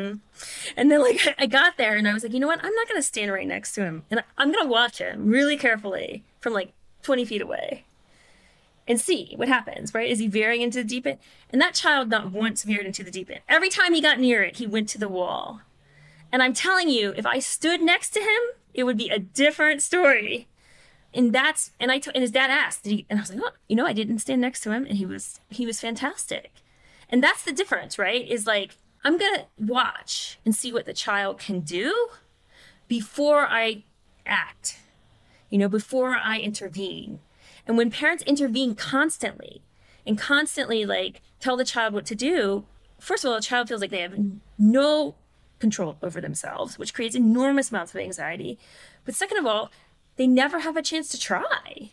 then I got there and I was like, you know what? I'm not going to stand right next to him. And I'm going to watch him really carefully from 20 feet away and see what happens, right? Is he veering into the deep end? And that child not once veered into the deep end. Every time he got near it, he went to the wall. And I'm telling you, if I stood next to him, it would be a different story. And his dad asked, and I was like, oh, I didn't stand next to him. And he was fantastic. And that's the difference, right? Is I'm going to watch and see what the child can do before I act, before I intervene. And when parents intervene constantly and tell the child what to do, first of all, the child feels like they have no control over themselves, which creates enormous amounts of anxiety. But second of all, they never have a chance to try.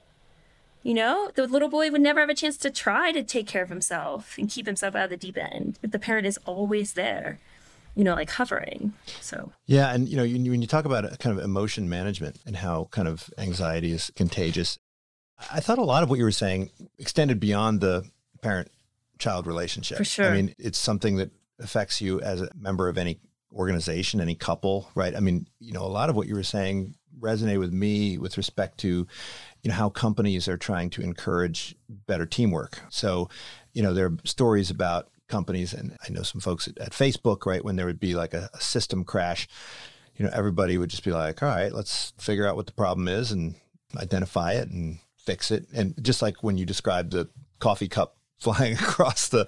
The little boy would never have a chance to try to take care of himself and keep himself out of the deep end. But the parent is always there, hovering. So yeah, and when you talk about kind of emotion management and how kind of anxiety is contagious, I thought a lot of what you were saying extended beyond the parent-child relationship. For sure. It's something that affects you as a member of any organization, any couple, right? A lot of what you were saying resonated with me with respect to, how companies are trying to encourage better teamwork. So, there are stories about companies, and I know some folks at Facebook, right? When there would be a system crash, everybody would just be like, all right, let's figure out what the problem is and identify it and fix it. And just like when you described the coffee cup flying across the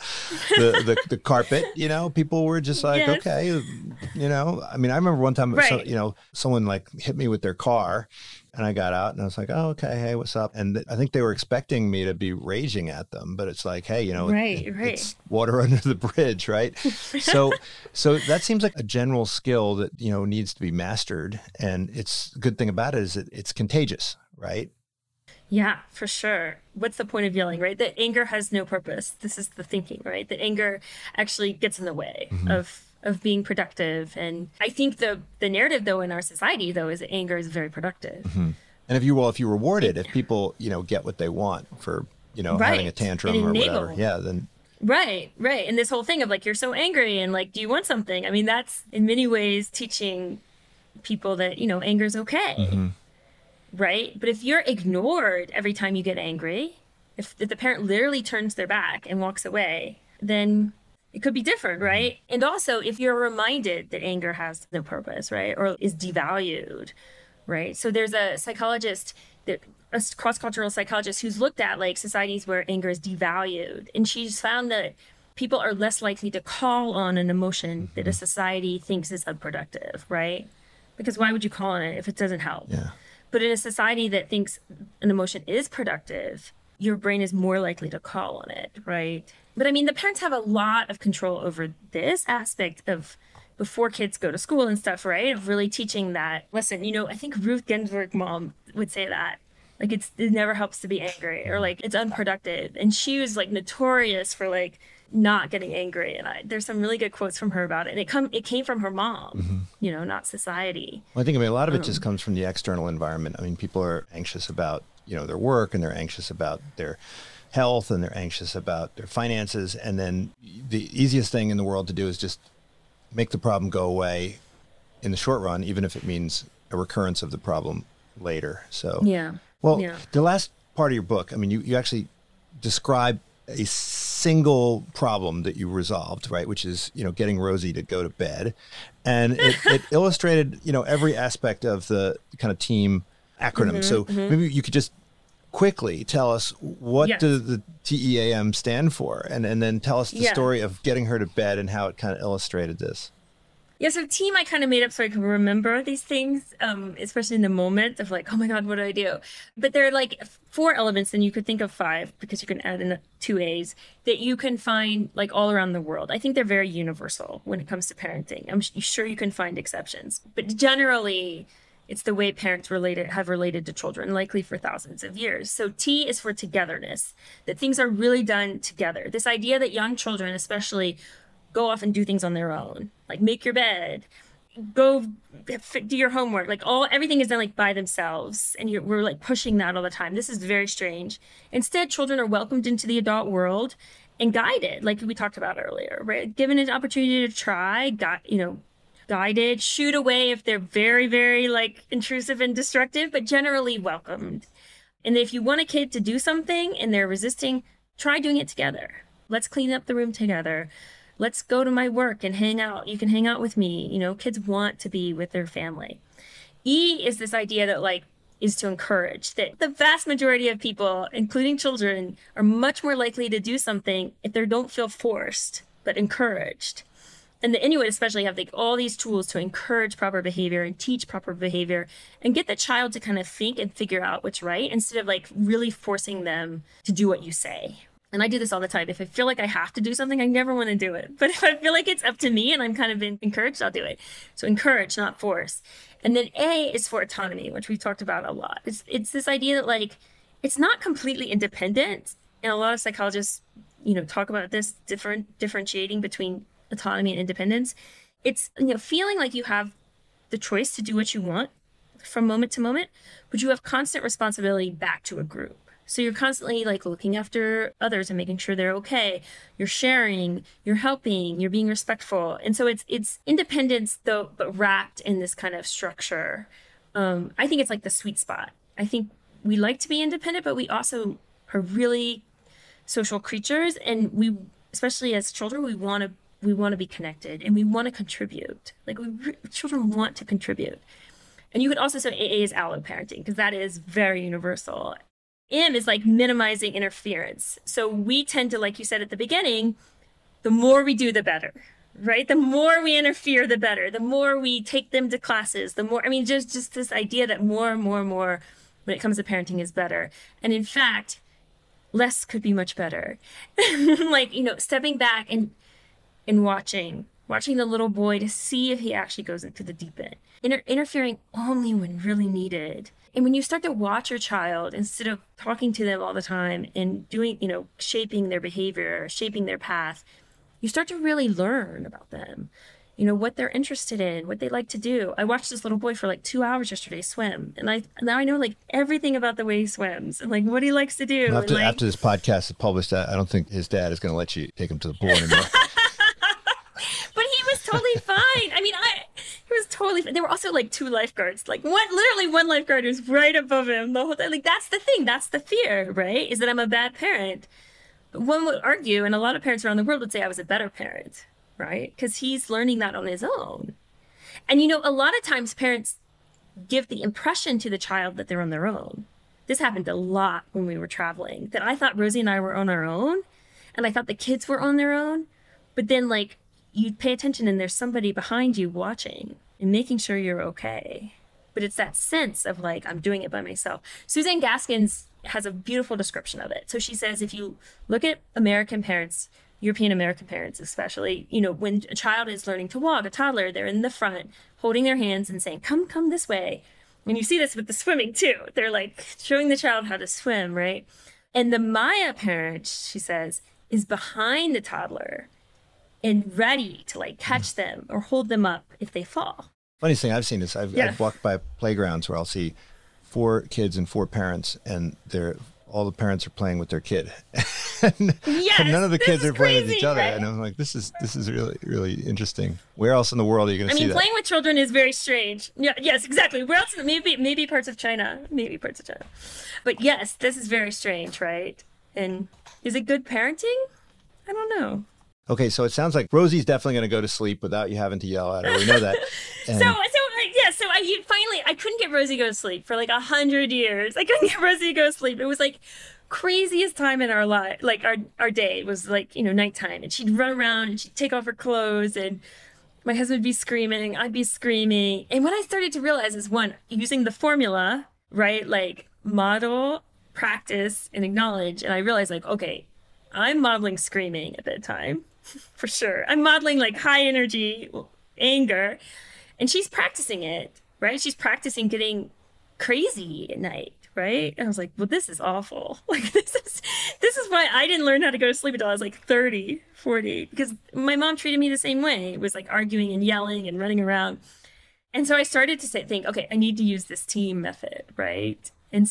carpet, people were just like, yes. Okay, I remember one time, right. Someone hit me with their car and I got out and I was like, oh, okay, hey, what's up? And I think they were expecting me to be raging at them, but it's like, hey, right. It's water under the bridge, right? So that seems like a general skill that, needs to be mastered. And it's a good thing about it is that it's contagious, right? Yeah, for sure. What's the point of yelling, right? That anger has no purpose. This is the thinking, right? That anger actually gets in the way of being productive. And I think the narrative, though, in our society, though, is that anger is very productive. Mm-hmm. And if you reward it, if people, get what they want for, right. having a tantrum or whatever, yeah, then. Right. And this whole thing of you're so angry and do you want something? That's in many ways teaching people that, anger is okay. Mm-hmm. Right? But if you're ignored every time you get angry, if the parent literally turns their back and walks away, then it could be different, right? And also, if you're reminded that anger has no purpose, right? Or is devalued, right? So there's a psychologist, a cross-cultural psychologist who's looked at societies where anger is devalued. And she's found that people are less likely to call on an emotion that a society thinks is unproductive, right? Because why would you call on it if it doesn't help? Yeah. But in a society that thinks an emotion is productive, your brain is more likely to call on it, right? But the parents have a lot of control over this aspect of before kids go to school and stuff, right? Of really teaching that, listen, I think Ruth Ginsburg's mom would say that Like it never helps to be angry, or like it's unproductive. And she was like notorious for like not getting angry. And there's some really good quotes from her about it. And it came from her mom, you know, not society. Well, I think, a lot of it just comes from the external environment. I mean, people are anxious about, their work, and they're anxious about their health, and they're anxious about their finances. And then the easiest thing in the world to do is just make the problem go away in the short run, even if it means a recurrence of the problem later. So, the last part of your book, I mean, you actually describe a single problem that you resolved, right? Which is, getting Rosie to go to bed. And it illustrated, every aspect of the kind of team acronym. So maybe you could just quickly tell us what does the TEAM stand for? And then tell us the story of getting her to bed and how it kind of illustrated this. Yeah, so team I kind of made up so I could remember these things, especially in the moment of like, oh my God, what do I do? But there are like 4 elements, and you could think of 5 because you can add in 2 A's that you can find like all around the world. I think they're very universal when it comes to parenting. I'm sure you can find exceptions, but generally it's the way parents have related to children, likely for thousands of years. So T is for togetherness, that things are really done together. This idea that young children especially go off and do things on their own, like make your bed, go do your homework, like everything is done like by themselves. And we're like pushing that all the time. This is very strange. Instead, children are welcomed into the adult world and guided, like we talked about earlier, right? Given an opportunity to try, guided, shoot away if they're very, very like intrusive and destructive, but generally welcomed. And if you want a kid to do something and they're resisting, try doing it together. Let's clean up the room together. Let's go to my work and hang out. You can hang out with me. Kids want to be with their family. E is this idea that like is to encourage, that the vast majority of people, including children, are much more likely to do something if they don't feel forced, but encouraged. And the Inuit especially have like all these tools to encourage proper behavior and teach proper behavior and get the child to kind of think and figure out what's right instead of like really forcing them to do what you say. And I do this all the time. If I feel like I have to do something, I never want to do it. But if I feel like it's up to me and I'm kind of encouraged, I'll do it. So encourage, not force. And then A is for autonomy, which we've talked about a lot. It's this idea that like, it's not completely independent. And a lot of psychologists, talk about this differentiating between autonomy and independence. It's, feeling like you have the choice to do what you want from moment to moment, but you have constant responsibility back to a group. So you're constantly like looking after others and making sure they're okay. You're sharing, you're helping, you're being respectful. And so it's independence though, but wrapped in this kind of structure. I think it's like the sweet spot. I think we like to be independent, but we also are really social creatures. And we, especially as children, we want to be connected and we want to contribute. Like children want to contribute. And you could also say AA is allo-parenting because that is very universal. M is like minimizing interference. So we tend to, like you said at the beginning, the more we do, the better, right? The more we interfere, the better. The more we take them to classes, the more, just this idea that more and more and more when it comes to parenting is better. And in fact, less could be much better. Like, stepping back and watching the little boy to see if he actually goes into the deep end. Interfering only when really needed. And when you start to watch your child instead of talking to them all the time and doing, shaping their behavior, shaping their path, you start to really learn about them, what they're interested in, what they like to do. I watched this little boy for like 2 hours yesterday swim. And now I know like everything about the way he swims and like what he likes to do. Well, after this podcast is published, I don't think his dad is going to let you take him to the pool anymore. But he was totally fine. He was totally fine. There were also like 2 lifeguards. Like literally one lifeguard was right above him the whole time. Like that's the thing. That's the fear, right? Is that I'm a bad parent. But one would argue, and a lot of parents around the world would say I was a better parent, right? Because he's learning that on his own. And a lot of times parents give the impression to the child that they're on their own. This happened a lot when we were traveling, that I thought Rosie and I were on our own, and I thought the kids were on their own. But then like, you pay attention and there's somebody behind you watching and making sure you're okay. But it's that sense of like, I'm doing it by myself. Suzanne Gaskins has a beautiful description of it. So she says, if you look at American parents, European American parents especially, when a child is learning to walk, a toddler, they're in the front holding their hands and saying, come this way. And you see this with the swimming too. They're like showing the child how to swim, right? And the Maya parent, she says, is behind the toddler and ready to like catch them or hold them up if they fall. Funniest thing I've seen is I've walked by playgrounds where I'll see 4 kids and 4 parents, and all the parents are playing with their kid. and none of the kids are playing with each other. Right? And I'm like, this is really, really interesting. Where else in the world are you going to see that? Playing with children is very strange. Yeah, yes, exactly. Where else? Maybe parts of China. But yes, this is very strange, right? And is it good parenting? I don't know. Okay, so it sounds like Rosie's definitely going to go to sleep without you having to yell at her. We know that. And So I couldn't get Rosie to go to sleep for like 100 years. I couldn't get Rosie to go to sleep. It was like craziest time in our life. Like our day was like, nighttime, and she'd run around and she'd take off her clothes, and my husband would be screaming, I'd be screaming. And what I started to realize is, one, using the formula, right? Like model, practice, and acknowledge. And I realized like, okay, I'm modeling screaming at bedtime for sure. I'm modeling like high energy anger. And she's practicing it, right? She's practicing getting crazy at night, right? And I was like, well, this is awful. Like, this is why I didn't learn how to go to sleep until I was like 30, 40, because my mom treated me the same way. It was like arguing and yelling and running around. And so I started to think, okay, I need to use this team method, right? And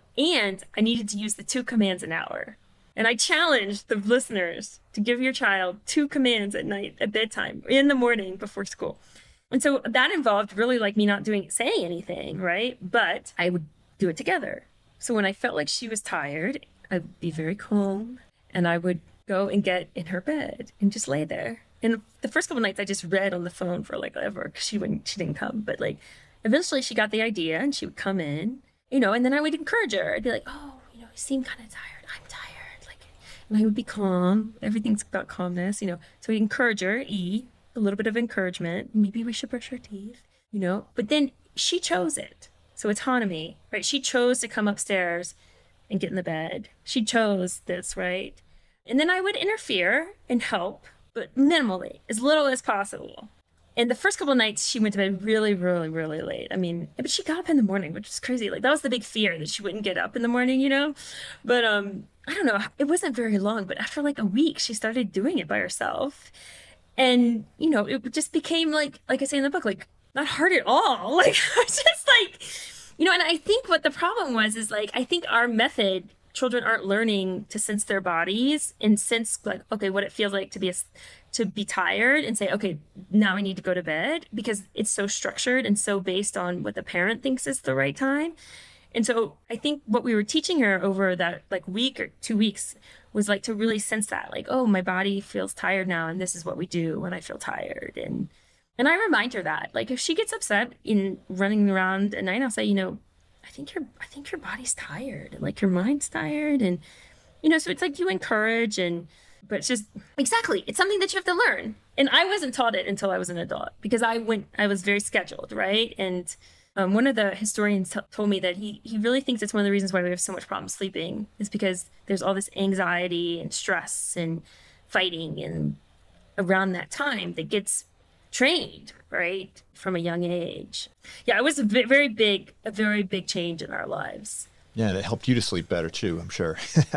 I needed to use the 2 commands an hour. And I challenged the listeners to give your child 2 commands at night, at bedtime, in the morning before school. And so that involved really like me not saying anything, right? But I would do it together. So when I felt like she was tired, I'd be very calm, and I would go and get in her bed and just lay there. And the first couple nights I just read on the phone for like ever, because she didn't come. But like eventually she got the idea, and she would come in, and then I would encourage her. I'd be like, oh, you seem kind of tired. I'm tired. Like, and I would be calm. Everything's about calmness, So I'd encourage her, a little bit of encouragement. Maybe we should brush our teeth, But then she chose it. So autonomy, right? She chose to come upstairs and get in the bed. She chose this, right? And then I would interfere and help, but minimally, as little as possible. And the first couple of nights, she went to bed really, really, really late. But she got up in the morning, which was crazy. Like, that was the big fear, that she wouldn't get up in the morning, But I don't know. It wasn't very long, but after like a week, she started doing it by herself. And, it just became like I say in the book, like not hard at all. Like, just like, and I think what the problem was is like, I think our method, children aren't learning to sense their bodies and sense like, okay, what it feels like to be tired and say, okay, now I need to go to bed, because it's so structured and so based on what the parent thinks is the right time. And so I think what we were teaching her over that like week or 2 weeks was like to really sense that, like, oh, my body feels tired now, and this is what we do when I feel tired. And I remind her that, like, if she gets upset in running around at night, I'll say, I think your body's tired, and like your mind's tired, and so it's like you encourage, but it's just exactly, it's something that you have to learn. And I wasn't taught it until I was an adult, because I was very scheduled, right? And one of the historians told me that he really thinks it's one of the reasons why we have so much problem sleeping is because there's all this anxiety and stress and fighting and around that time that gets trained, right, from a young age. Yeah, it was a very big change in our lives. Yeah, and it helped you to sleep better too, I'm sure.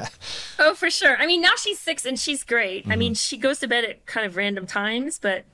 Oh, for sure. Now she's 6 and she's great. Mm-hmm. She goes to bed at kind of random times, but,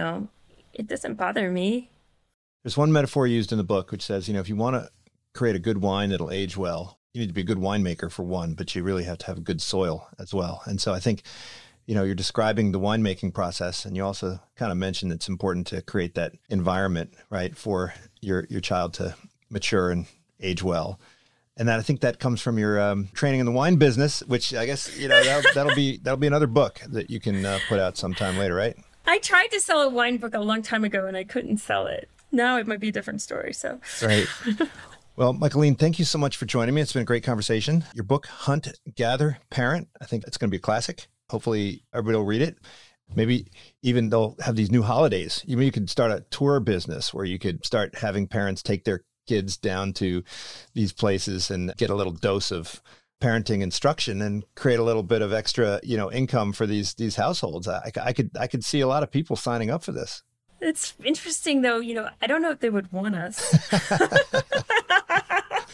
it doesn't bother me. There's one metaphor used in the book which says, if you want to create a good wine that'll age well, you need to be a good winemaker for one, but you really have to have a good soil as well. And so I think, you're describing the winemaking process, and you also kind of mentioned it's important to create that environment, right, for your child to mature and age well. And I think that comes from your training in the wine business, which I guess, that'll be another book that you can put out sometime later, right? I tried to sell a wine book a long time ago and I couldn't sell it. Now it might be a different story. So right. Well, Michaeline, thank you so much for joining me. It's been a great conversation. Your book, Hunt, Gather, Parent, I think it's going to be a classic. Hopefully everybody will read it. Maybe even they'll have these new holidays. You could start a tour business where you could start having parents take their kids down to these places and get a little dose of parenting instruction and create a little bit of extra, income for these households. I could see a lot of people signing up for this. It's interesting though, I don't know if they would want us.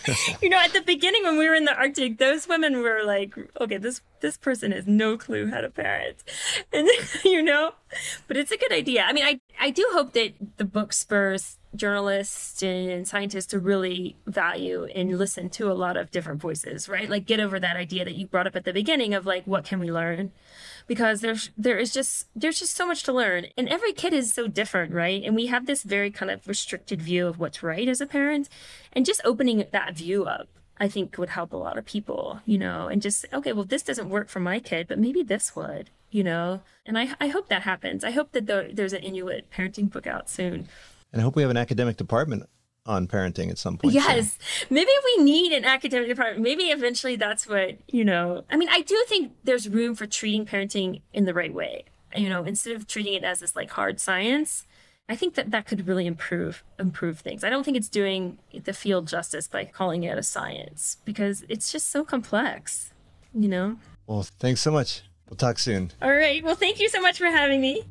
At the beginning when we were in the Arctic, those women were like, okay, this person has no clue how to parent. And, but it's a good idea. I mean, I do hope that the book spurs journalists and scientists to really value and listen to a lot of different voices, right? Like get over that idea that you brought up at the beginning of like, what can we learn? Because there's just so much to learn, and every kid is so different, right? And we have this very kind of restricted view of what's right as a parent, and just opening that view up, I think, would help a lot of people, and just, okay, well, this doesn't work for my kid, but maybe this would, and I hope that happens. I hope that there's an Inuit parenting book out soon. And I hope we have an academic department on parenting at some point. Yes. Soon. Maybe we need an academic department. Maybe eventually that's what, I mean, I do think there's room for treating parenting in the right way. Instead of treating it as this like hard science, I think that could really improve things. I don't think it's doing the field justice by calling it a science, because it's just so complex, Well, thanks so much. We'll talk soon. All right. Well, thank you so much for having me.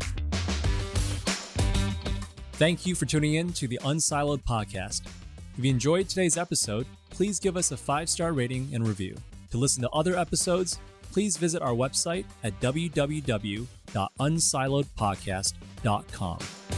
Thank you for tuning in to the Unsiloed podcast. If you enjoyed today's episode, please give us a 5-star rating and review. To listen to other episodes, please visit our website at www.unsiloedpodcast.com.